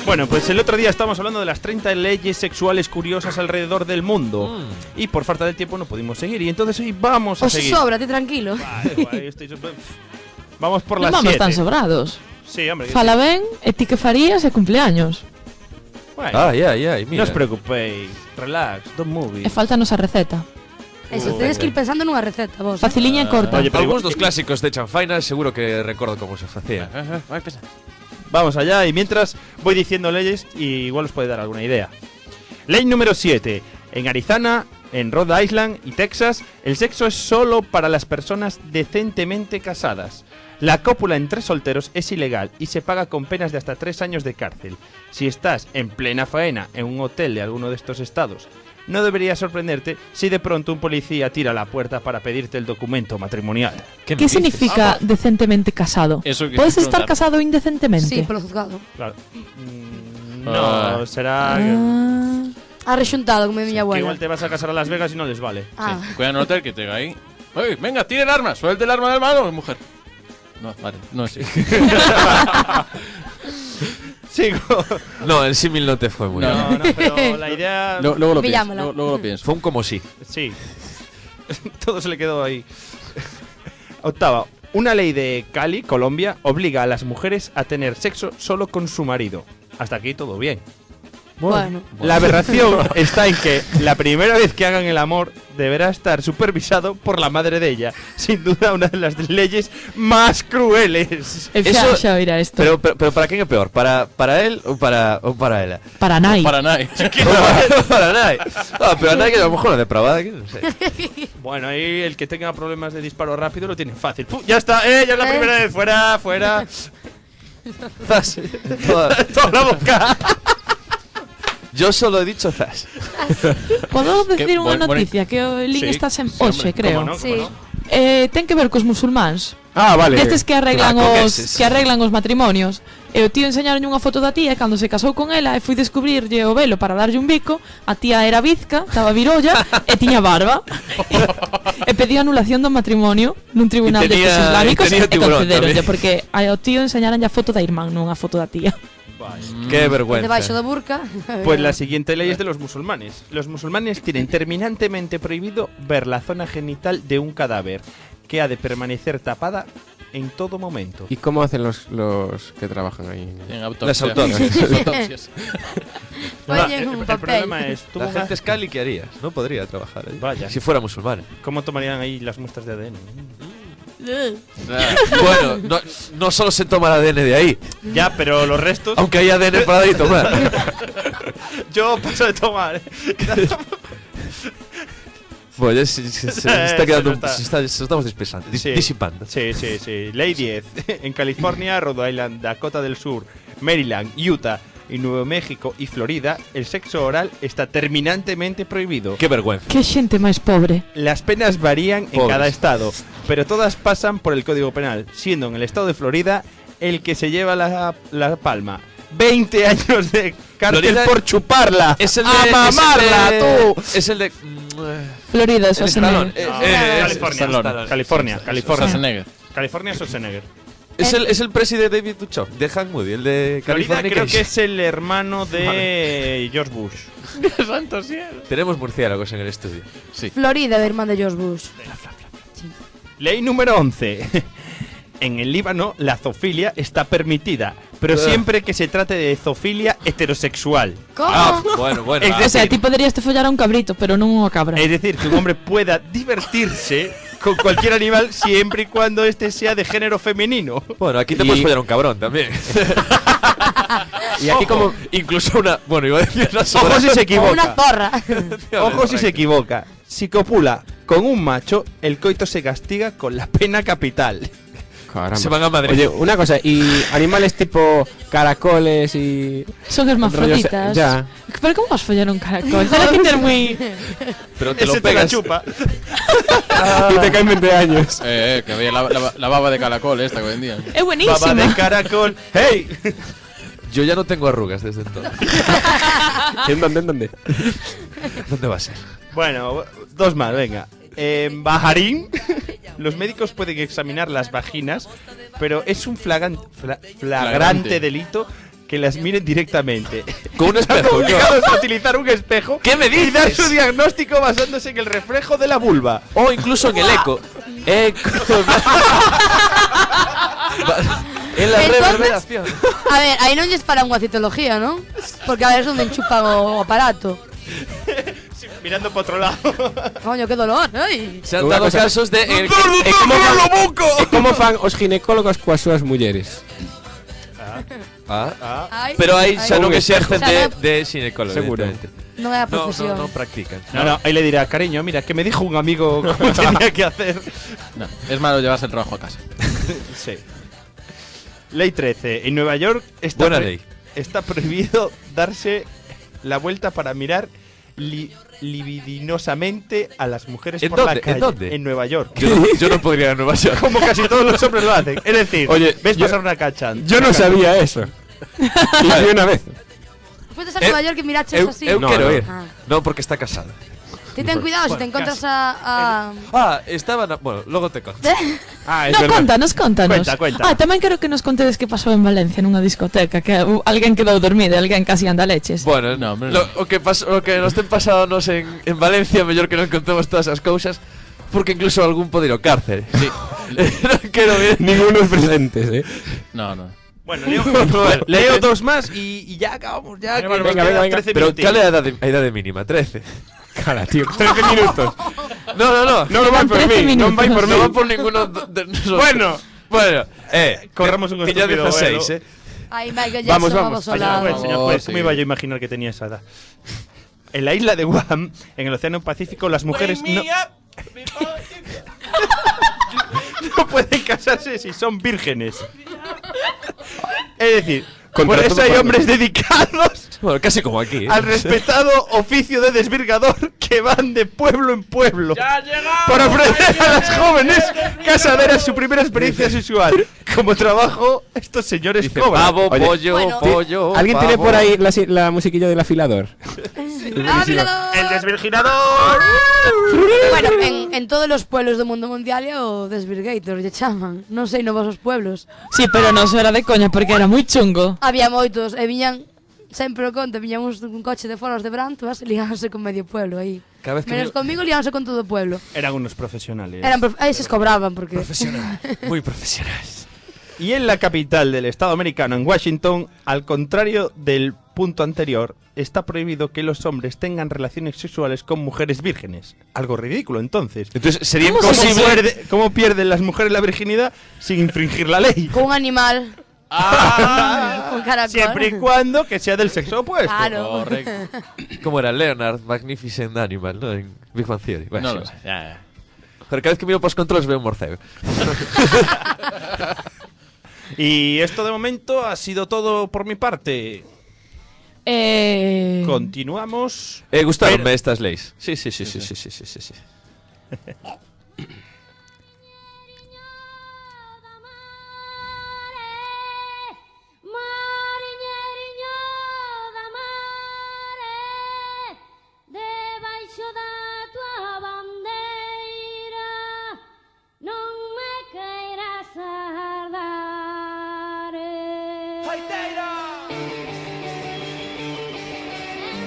Bueno, pues el otro día estábamos hablando de las treinta leyes sexuales curiosas alrededor del mundo. Mm. Y por falta de tiempo no pudimos seguir. Y entonces hoy vamos a Os seguir. sóbrate, tranquilo. Vale, vale, estoy super... Vamos por Non las vamos siete. tan sobrados. Sí, hombre. Fala sí. ben, e ti que farías e cumpleaños. Bueno, Ai, ai, ai, mira. no os preocupéis. Relax, don't move. E faltanos a receta. Eso, Uh, tedes que ir venga. pensando nunha receta, vos. Faciliña e corta. Oye, pero Algúns igual- dos clásicos de Chanfaina seguro que recordo como se facía. Vai pensar. Vamos allá y mientras voy diciendo leyes y igual os puede dar alguna idea. Ley número siete. En Arizona, en Rhode Island y Texas, el sexo es solo para las personas decentemente casadas. La cópula entre solteros es ilegal y se paga con penas de hasta tres años de cárcel. Si estás en plena faena en un hotel de alguno de estos estados, no debería sorprenderte si de pronto un policía tira a la puerta para pedirte el documento matrimonial. ¿Qué, ¿Qué significa decentemente casado? Eso que ¿Puedes te estar preguntar. casado indecentemente? Sí, polo juzgado. Claro. Mm, no, Ah. será Ah. Ha rexuntado, como mi que abuela. igual te vas a casar a Las Vegas y no les vale. Ah. Cuida en el hotel que te ahí. Oye, venga, tire el arma. Suelte el arma del mano, mujer. No, vale, no es así. Sigo. No, el símil no te fue muy No, bien. No, no, pero la idea... Lo- luego lo pienso. Pillámosla. Luego, luego lo pienso. Fue un como sí. Sí. Todo se le quedó ahí. Octava. Una ley de Cali, Colombia, obliga a las mujeres a tener sexo solo con su marido. Hasta aquí todo bien. Bueno. La aberración está en que la primera vez que hagan el amor deberá estar supervisado por la madre de ella. Sin duda una de las leyes más crueles. E xa, xa oirá isto. Pero, pero, pero para quen é peor? Para, para él ou para, ou para ela? Para nai. Para nai. para, para nai. Ah, pero a nai que a lo mejor una depravada, que non sei. Bueno, ahí el que tenga problemas de disparo rápido lo tiene fácil. ¡Fu! Ya está, eh, ya es la primera vez. Fuera, fuera. Zas. Toda, Toda la boca. Yo solo he dicho zas. Podo decir Que unha bon- noticia que o link Sí, está sen sí, hoxe, hombre, creo. cómo no, cómo Sí. no. Eh, ten que ver cos musulmáns. Ah, vale. Destes que arreglan Ah, os coqueses. que arreglan os matrimonios. E o tío enseñaronlle unha foto da tía e cando se casou con ela e fui descubrirlle o velo para darlle un bico, a tía era bizca, estaba virolla e tiña barba. E pedía anulación do matrimonio nun tribunal E tenía- destes islámicos e tenía e tiburón concederonlle tamén. porque ao tío enseñaranlle a foto da irmán, non a foto da tía. Qué Debaixo vergüenza. da burka. Pues la siguiente ley es de los musulmanes. Los musulmanes tienen terminantemente prohibido ver la zona genital de un cadáver, que ha de permanecer tapada en todo momento. ¿Y cómo hacen los, los que trabajan ahí? En autopsia. Las autopsias. Las autopsias. Poñen el, un el papel. problema es, ¿tú La cómo- gente es Cali, ¿qué harías? No podría trabajar ahí. Vaya. Si fuera musulmana. ¿cómo tomarían ahí las muestras de A D N? Bueno, no, no solo se toma el A D N de ahí, Ya, pero los restos... aunque hay A D N para ahí tomar. Yo paso de tomar. ¿eh? Bueno, ya se, se- se Eh, está quedando. se nos está- Se, está, se estamos dispersando, dis- Sí. disipando. Sí, sí, sí. Ley diez. En California, Rhode Island, Dakota del Sur, Maryland, Utah y Nuevo México y Florida, el sexo oral está terminantemente prohibido. Qué vergüenza. Que xente máis pobre. Las penas varían en Pobres. cada estado, pero todas pasan por el Código Penal, siendo en el estado de Florida el que se lleva la, la palma. veinte años de cárcel Florida por chuparla. Es el de. ¡A mamarla, es el de, tú! Es el de. mm, eh, Florida, eso el se Stallone. me... Eh, No, eh, es- California, Stallone. California, Sí, sí, California. Schwarzenegger. California Schwarzenegger. Es el, es el presidente de David Duchovny, de Hank Moody, el de Florida California. creo que es el hermano de George Bush. Santo cielo. Tenemos murciélagos en el estudio. Sí. Florida, de hermano de George Bush. Ley número once. En el Líbano, la zoofilia está permitida, pero Ugh. siempre que se trate de zoofilia heterosexual. ¿Cómo? Ah, bueno, bueno. Es ah. O sea, ti poderías te follar a un cabrito, pero non unha cabra. Es decir, que un hombre pueda divertirse con cualquier animal siempre y cuando este sea de género femenino. Bueno, aquí te Y- puedes follar a un cabrón también. Y aquí como... Incluso una. Bueno, iba a decir una sobra. Ojo si se O una equivoca. zorra. Ojo si se equivoca. Si copula con un macho, el coito se castiga con la pena capital. Caramba. Se van a Madrid. Oye, una cosa, ¿y animales tipo caracoles y...? Son hermafroditas. rollos- ya. Pero como vas follar un caracol? Tienes que ser muy... Pero te Ese lo te la pegas. chupa. Y te caen veinte años. Eh, eh, que había la, la, la baba de caracol esta que vendían. Es buenísima. Baba de caracol. ¡Hey! Yo ya no tengo arrugas desde entonces. ¿En dónde, en dónde? ¿Dónde va a ser? Bueno, dos más, venga. En Baharín, los médicos pueden examinar las vaginas, pero es un flagan- fla- flagrante Flagrante. delito que las miren directamente. Con un espejo. Están obligados a utilizar un espejo. ¿Qué me dices? Y dar su diagnóstico basándose en el reflejo de la vulva. O incluso en el eco. Eco. En la Entonces, reverberación. A ver, aí non lles para unha citología, ¿no? Porque a ver onde enchupan o aparato. Sí, mirando para outro lado. Coño, que dolor, ai. Se han dado cosa- casos de eh, E como fan, e como fan os ginecólogos coas súas mulleres? Ah, Ai, pero aí xa ai. non Un exercen espejo. de, de xinecólogo. Seguro. evidentemente. Non é a No, profesión. no, no practican. No, no, ahí le dirá, cariño, mira, que me dijo un amigo cómo tenía que hacer. No, es malo llevarse el trabajo a casa. Sí. Ley trece. En Nueva York está, Buena pre- ley. está prohibido darse la vuelta para mirar li- libidinosamente a las mujeres ¿En por dónde? la calle. ¿En dónde? En Nueva York. Yo no, yo no podría ir a Nueva York. Como casi todos los hombres lo hacen. Es decir, Oye, ves yo- pasar una cachan. Yo no sabía eso. Y vi una vez. Fuiste a Nueva York e miraches Eu, así. eu No, quero no. ir. Ah. No, porque está casada. Ti ten cuidado se te encontras a... a... Ah, estaba na... Bueno, logo te conto. Ah, es No, verdad. contanos, contanos. Cuenta, cuenta. Ah, tamén quero que nos contedes que pasou en Valencia nunha discoteca, que uh, alguén quedou dormido, alguén casi anda leches. Bueno, No, hombre, lo, no. o que pas, o que nos ten pasadonos en, en Valencia, mellor que non contemos todas as cousas, porque incluso algún pode ir ao cárcere. Sí. Non quero ver. Ningunos presentes, eh. No, no. Bueno, leo, bueno, leo dos más y, y ya acabamos. Ya, que Venga, nos venga, quedan venga. trece Pero minutillos. cal é a idade, a idade mínima? trece. Cara, tío, trece minutos. No, no, no. Non vai por trece mí, non vai por mí. No van por ninguno de de nosotros. Bueno. Bueno, eh, Corramos un que ya estúpido dieciséis, velo. eh. Ay, Michael Jackson, Vamos, vamos. vamos, Señor juez, solado. señor Oh, juez, sí. ¿cómo iba yo a imaginar que tenía esa edad? En la isla de Guam, en el Océano Pacífico, las mujeres no, no pueden casarse si son vírgenes. Es decir, Contra por eso todo hay Pablo. hombres dedicados Bueno, casi como aquí, eh. al respetado oficio de desvirgador que van de pueblo en pueblo para ofrecer a las jóvenes casaderas su primera experiencia sexual. Como trabajo, estos señores Dice cobran. pavo, Oye, pollo, Bueno. pollo. ¿Alguien tiene pavo. por ahí la, si- la musiquilla del afilador? Ah, mira, El desvirginador. bueno, en, en todos los pueblos do mundo mundial é o Desvirgator, lle chaman. Non sei no vosos pueblos. Sí, pero non era de coña porque era moi chungo. Había moitos e viñan, sempre o conto, viñan uns un coche de foros de Brantuas e liábanse con medio pueblo aí. Cada vez que Menos mi- conmigo liábanse con todo o pueblo. Eran unos profesionales. Eran prof- aí se cobraban porque Profesional, muy profesionales. Y en la capital del estado americano, en Washington, al contrario del punto anterior, está prohibido que los hombres tengan relaciones sexuales con mujeres vírgenes. Algo ridículo, entonces. Entonces, sería ¿Cómo, imposible. pierde- cómo pierden las mujeres la virginidad sin infringir la ley? con un animal. Ah, Con caracol. siempre y cuando que sea del sexo opuesto. Claro. Correcto. ¿Cómo era? Leonard, Magnificent Animal, ¿no? En Big Bang Theory. Bueno, No lo sí. sé. Ya, ya. Pero cada vez que miro post controls veo un morcego. Y esto de momento ha sido todo por mi parte. Eh... Continuamos. Eh, gustaronme Pero- estas leyes. Sí, sí, sí, sí, sí, sí, sí, sí, sí. Debaixo da tua bandeira non me queiras agardar. Faiteira! Eu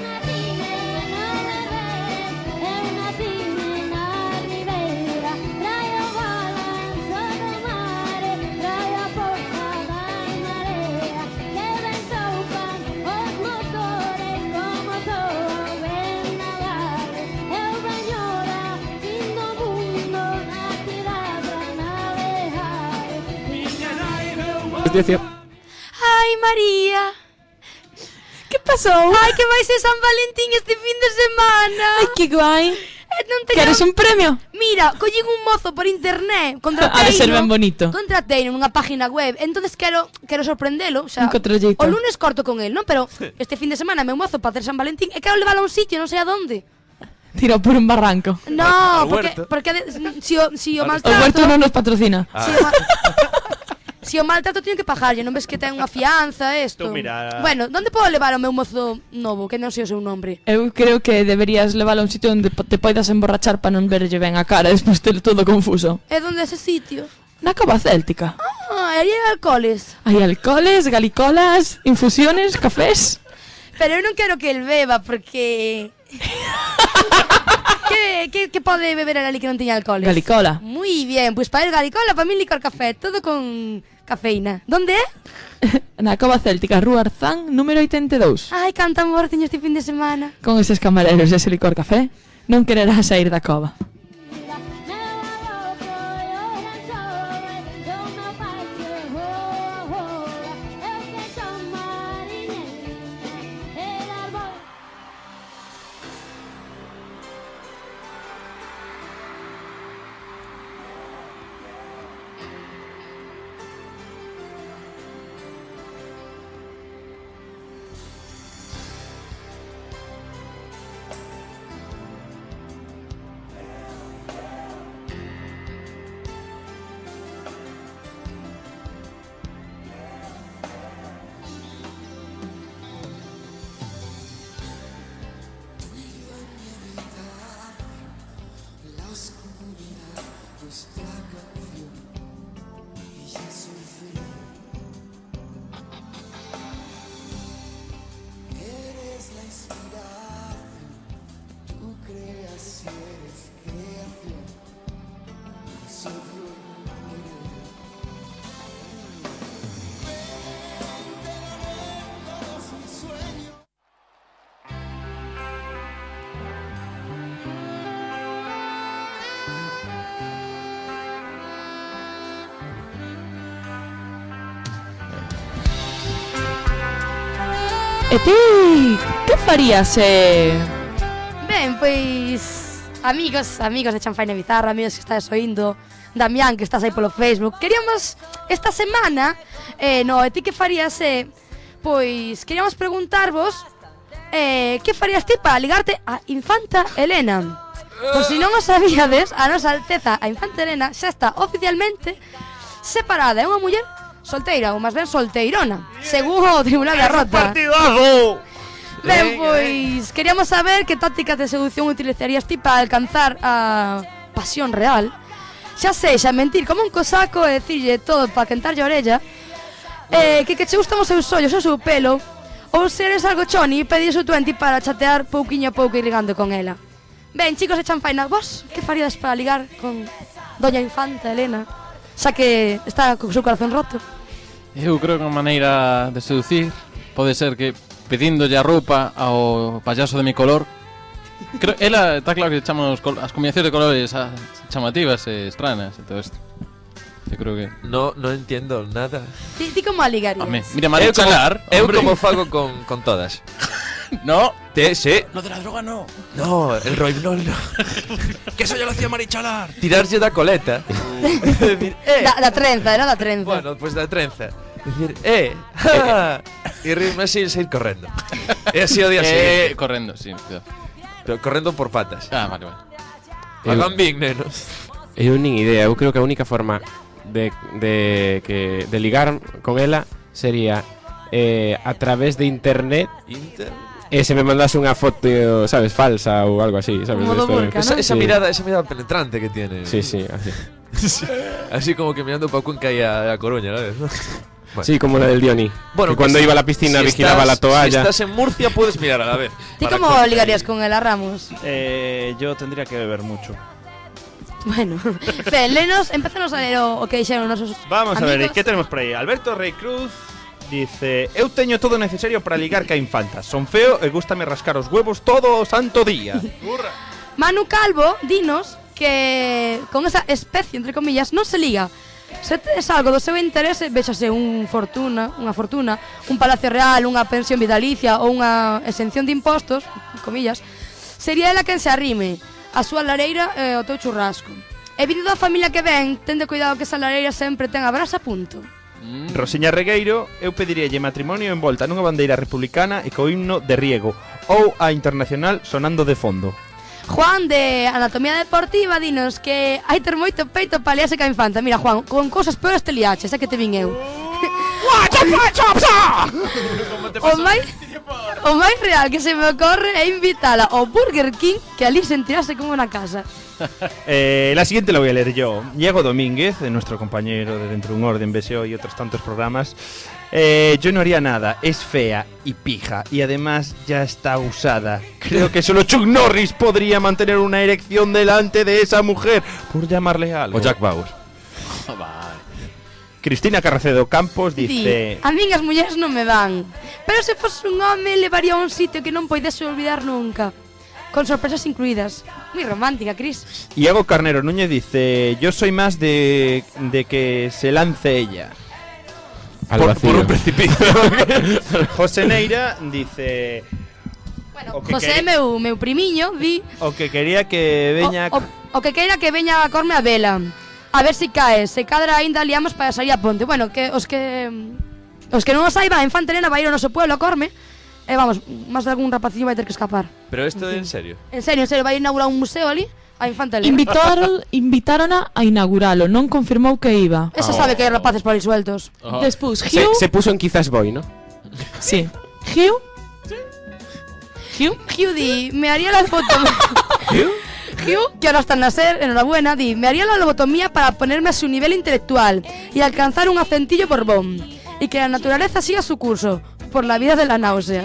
nacime na ribeira, traio o balanzo do mar, traio a forza da marea, que ben soupan os motores como soa ben naval. Eu veñora, fin do mundo, na cidade a navegar. Miña nai meu Es decir, Ai, María. Que pasou? Ai, que vai ser San Valentín este fin de semana. Ai, que guai. Eh, non teño... Queres un premio? Mira, collín un mozo por internet, contrateino. Ha de ser ben bonito. Contrateino nunha página web. Entonces quero quero sorprendelo, o sea, Un cotrollito. o lunes corto con el, non? Pero este fin de semana meu mozo para hacer San Valentín e quero leválo a un sitio, non sei a donde. Tirou por un barranco. No, Al porque huerto. porque de- si o si o O maltrato huerto non nos patrocina. Si o, ma- si o maltrato teño que pagarlle, non ves que ten unha fianza isto. Tú mira. Bueno, onde podo levar o meu mozo novo, que non sei o seu nome? Eu creo que deberías leválo a un sitio onde po- te poidas emborrachar para non verlle ben a cara e despois ter todo confuso. É donde ese sitio? Na cova céltica. Ah, e hai alcoholes. Hai alcoholes, galicolas, infusiones, cafés. Pero eu non quero que el beba, porque... que, que, que pode beber ali que non teña alcoholes? Galicola. Muy bien, pois pues para el galicola, para mí licor café, todo con cafeína. Donde é? Na cova céltica, Rúa Arzán, número oitenta e dous. Ai, canta amor, teño este fin de semana. Con eses camareros e ese licor café, non quererás sair da cova. E ti, que farías se... Ben, pois... Amigos, amigos de Chanfaina Bizarra, amigos que estás oindo, Damián, que estás aí polo Facebook, queríamos esta semana, eh, no, e ti que farías se... Pois, queríamos preguntarvos eh, que farías ti para ligarte a Infanta Elena. Pois se non o sabíades, a nosa Alteza, a Infanta Elena, xa está oficialmente separada. É unha muller solteira, ou máis ben solteirona, según o Tribunal da Rota. ¡Partidazo! Ben, pois, queríamos saber que tácticas de seducción utilizarías ti para alcanzar a pasión real. Xa sexa, mentir como un cosaco e decirlle todo para quentarlle a orella, eh, que que che gustan os seus ollos, o seu pelo, ou se eres algo choni e pedís o twenty para chatear pouquiño a pouco e ligando con ela. Ben, chicos de Chanfaina, vos que faríades para ligar con Doña Infanta Elena, xa que está co seu corazón roto? Eu creo que unha maneira de seducir pode ser que pedíndolle a roupa ao payaso de mi color. Creo, ela está claro que chama os col as combinacións de colores a, chamativas e extrañas e todo isto. Eu creo que No, no entiendo nada. Ti, ti como a ligarías? Home, mira, María Chalar, Eu hombre. como fago con, con todas. No, Te, sí. lo de la droga no. No, el roibnol no. Que eso ya lo hacía Marichalar. Tirarse da coleta. Decir, eh. Da, da trenza, era da trenza. Bueno, pues da trenza. Decir, eh, ja. Y rirme así y seguir correndo. E así o día Eh, siguiente. correndo, sí, cuidado. Pero correndo por patas. Ah, vale, vale. Hagan bien, nenos. Eu nin idea, eu creo que a única forma de, de, que, de ligar con ela sería eh, a través de internet. Inter... E se me mandas unha foto, sabes, falsa ou algo así, sabes? Modo Esto- burka, Esa, ¿no? esa Sí. mirada, esa mirada penetrante que tiene. Sí, sí, así. Sí. Así como que mirando para Cuenca y a, a Coruña, ¿sabes? Bueno. Sí, como la del Diony. Bueno, que cuando si- iba a la piscina si vigilaba estás- la toalla. Si estás en Murcia puedes mirar a la vez. Ti Para como Cuenca. ligarías con ela, Ramos? Eh, yo tendría que beber mucho. Bueno, ben, lenos, empézanos a ler o, o que dixeron nosos Vamos a amigos. ver, ¿qué tenemos por aí? Alberto Rey Cruz dice: eu teño todo o necesario para ligar ca infanta. Son feo e gústame rascar os huevos todo o santo día. Manu Calvo, dinos que con esa especie, entre comillas, non se liga. Se tes algo do seu interese, véxase un fortuna, unha fortuna, un palacio real, unha pensión vitalicia ou unha exención de impostos, comillas, sería ela quen se arrime a súa lareira e o teu churrasco. E vindo da familia que ven, tende cuidado que esa lareira sempre ten a brasa a punto. Mm. Rosiña Regueiro: eu pediríalle matrimonio envolta nunha bandeira republicana e co himno de riego ou a internacional sonando de fondo. Juan de Anatomía Deportiva dinos que hai ter moito peito para liarse ca infanta. Mira, Juan, con cousas peores te liaches, é que te vin eu. O máis, o máis real que se me ocorre é invitala ao Burger King, que ali sentirase como na casa. Eh, la siguiente la voy a leer yo. Diego Domínguez, nuestro compañero de Dentro de un Orden, B S O y otros tantos programas. Eh, yo no haría nada, es fea y pija y además ya está usada. Creo que solo Chuck Norris podría mantener una erección delante de esa mujer, por llamarle algo. O Jack Bauer. Cristina Carracedo Campos dice... A min as mulleres non me dan, pero se fose un home levaría a un sitio que non poidese olvidar nunca, con sorpresas incluidas. Muy romántica, Cris. Iago Carnero Núñez dice... Yo soy más de, de que se lance ella. Al Por, vacío. por un precipicio. José Neira dice... Bueno, o que José, quere- meu, meu primiño, di... O que quería que veña... O, o, o que queira que veña a corme a vela. A ver si cae, se cadra aínda liamos para salir a ponte. Bueno, que os que os que non o saiba, a Infante Elena vai ir ao noso pueblo a Corme. E vamos, máis de algún rapacillo vai ter que escapar. Pero esto en serio. En serio, en serio, vai inaugurar un museo ali a Infante Elena. Invitaron, invitaron a inauguralo, non confirmou que iba. Eso sabe que hai rapaces por aí sueltos. Oh. Despois, Se, Hugh... se puso en Quizás Voy, ¿no? Sí. Hugh... Hugh... Hugh di, me haría la foto... Hugh? Hugh, que ahora está en nacer, enhorabuena, di, me haría la lobotomía para ponerme a su nivel intelectual y alcanzar un acentillo borbón. Y que la naturaleza siga su curso, por la vida de la náusea.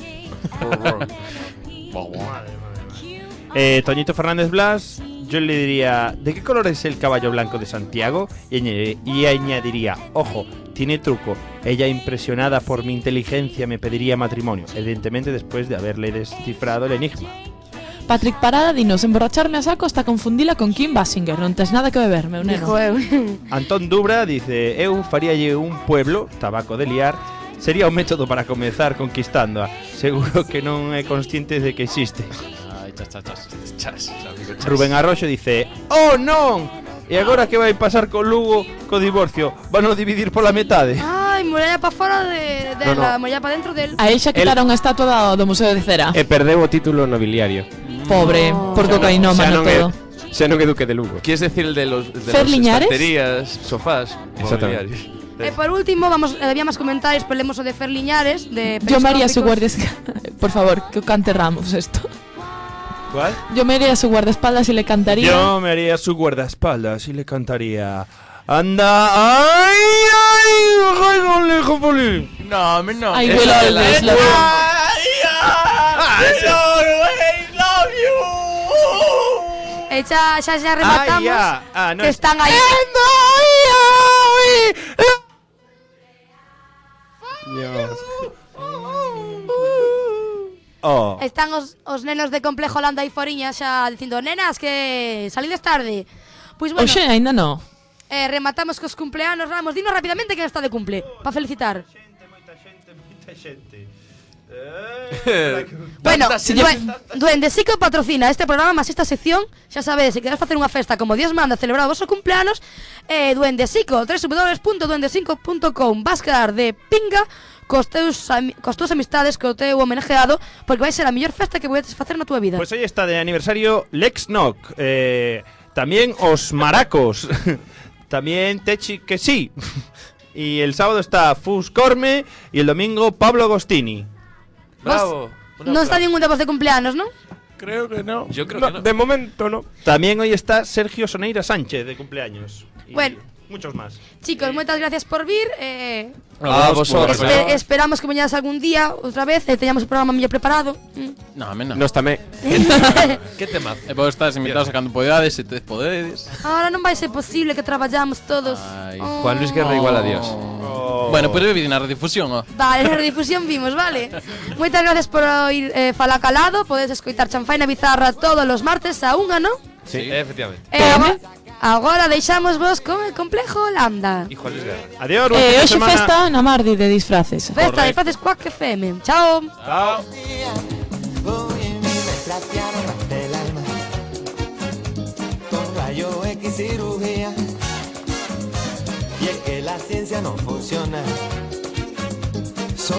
Eh, Toñito Fernández Blas, yo le diría, ¿de qué color es el caballo blanco de Santiago? Y, añe- y añadiría, ojo, tiene truco. Ella, impresionada por mi inteligencia, me pediría matrimonio, evidentemente después de haberle descifrado el enigma. Patrick Parada dinos, emborracharme a saco hasta confundila con Kim Basinger. Non tes nada que beber, meu neno. Dijo eu. Antón Dubra dice, eu faríalle un pueblo, tabaco de liar, sería un método para comenzar conquistando. Seguro que non é consciente de que existe. Ai, chas, chas, chas, chas, amigo, chas. Rubén Arroxo dice, oh non! E agora que vai pasar con Lugo co divorcio? Van a dividir pola metade? Ai, muralla para fora de, de No, no. la muralla para dentro del... A ella quitaron a estatua do, do Museo de Cera. E perdeu o título nobiliario. Pobre, por cocainómano Xa non é- todo. Xa non é duque de Lugo. ¿Quieres decir el de los, de Fer los Liñares? estanterías, sofás, Exactamente. mobiliarios? E por último, vamos, eh, había máis comentarios, pero lemos o de Fer Liñares, de Yo me haría su Periscópicos. guardia... Por favor, que cante Ramos esto. ¿Cuál? Yo me haría su guardaespaldas y le cantaría... Yo me haría su guardaespaldas y le cantaría... Anda, ay, ay, ay, no lejos, poli. No, me no. I will always love you. E xa, xa, xa rematamos, Ah, ya. Ah, no que es- están aí... Dios. Oh. Están os, os nenos de Complejo Holanda e Foriña xa dicindo, nenas, que salides tarde. Pois bueno, Oxe, ainda no. eh, rematamos cos cumpleanos, Ramos. Dinos rapidamente quen está de cumple, para felicitar. Bueno, Duen- Duende Sico patrocina este programa más esta sección. Xa sabedes, se queres facer unha festa como Dios manda, celebrar o vosso cumpleanos, eh, Duende Sico, doble u doble u doble u punto duende cinco punto com. Vas quedar de pinga cos teus, ami- cos teus amistades, co teu homenajeado, porque vai ser a mellor festa que podes facer na túa vida. Pues hoy está de aniversario Lex Knock. Eh, también os maracos. También Techi que sí. Y el sábado está Fus Corme y el domingo Pablo Agostini. Bravo. Un Non está aplauso. ningún de vos de cumpleaños, ¿no? Creo que no. Yo creo No, que no. de momento no. También hoy está Sergio Soneira Sánchez de cumpleaños. Y Bueno. muchos más. Chicos, moitas gracias por vir. Eh, A vosotros. espe- esperamos que veñades algún día outra vez e teñamos o programa mellor preparado. Mm. No, a mí no. Nos tamén. ¿Qué tema? E vos estás invitados sacando podeades e te podedes. Ahora non vai ser posible que traballamos todos. Ai. Oh. Juan Luis Guerra igual a Dios. Bueno, pois pues, na redifusión, ó. Vale, na redifusión vimos, vale. Moitas gracias por oír eh, Fala Calado. Podes escoitar Chanfaina Bizarra todos os martes a unha, ¿no? Sí, efectivamente. E agora, agora deixamos vos con el Complejo Holanda. Y Juan Luis Guerra. Adiós, buen fin Eh, de hoxe semana. festa na Mardi de disfraces. Festa de Faces Quack F M. Chao. Chao. Voy en mi plateado del alma con rayo X cirugía y es que la ciencia no funciona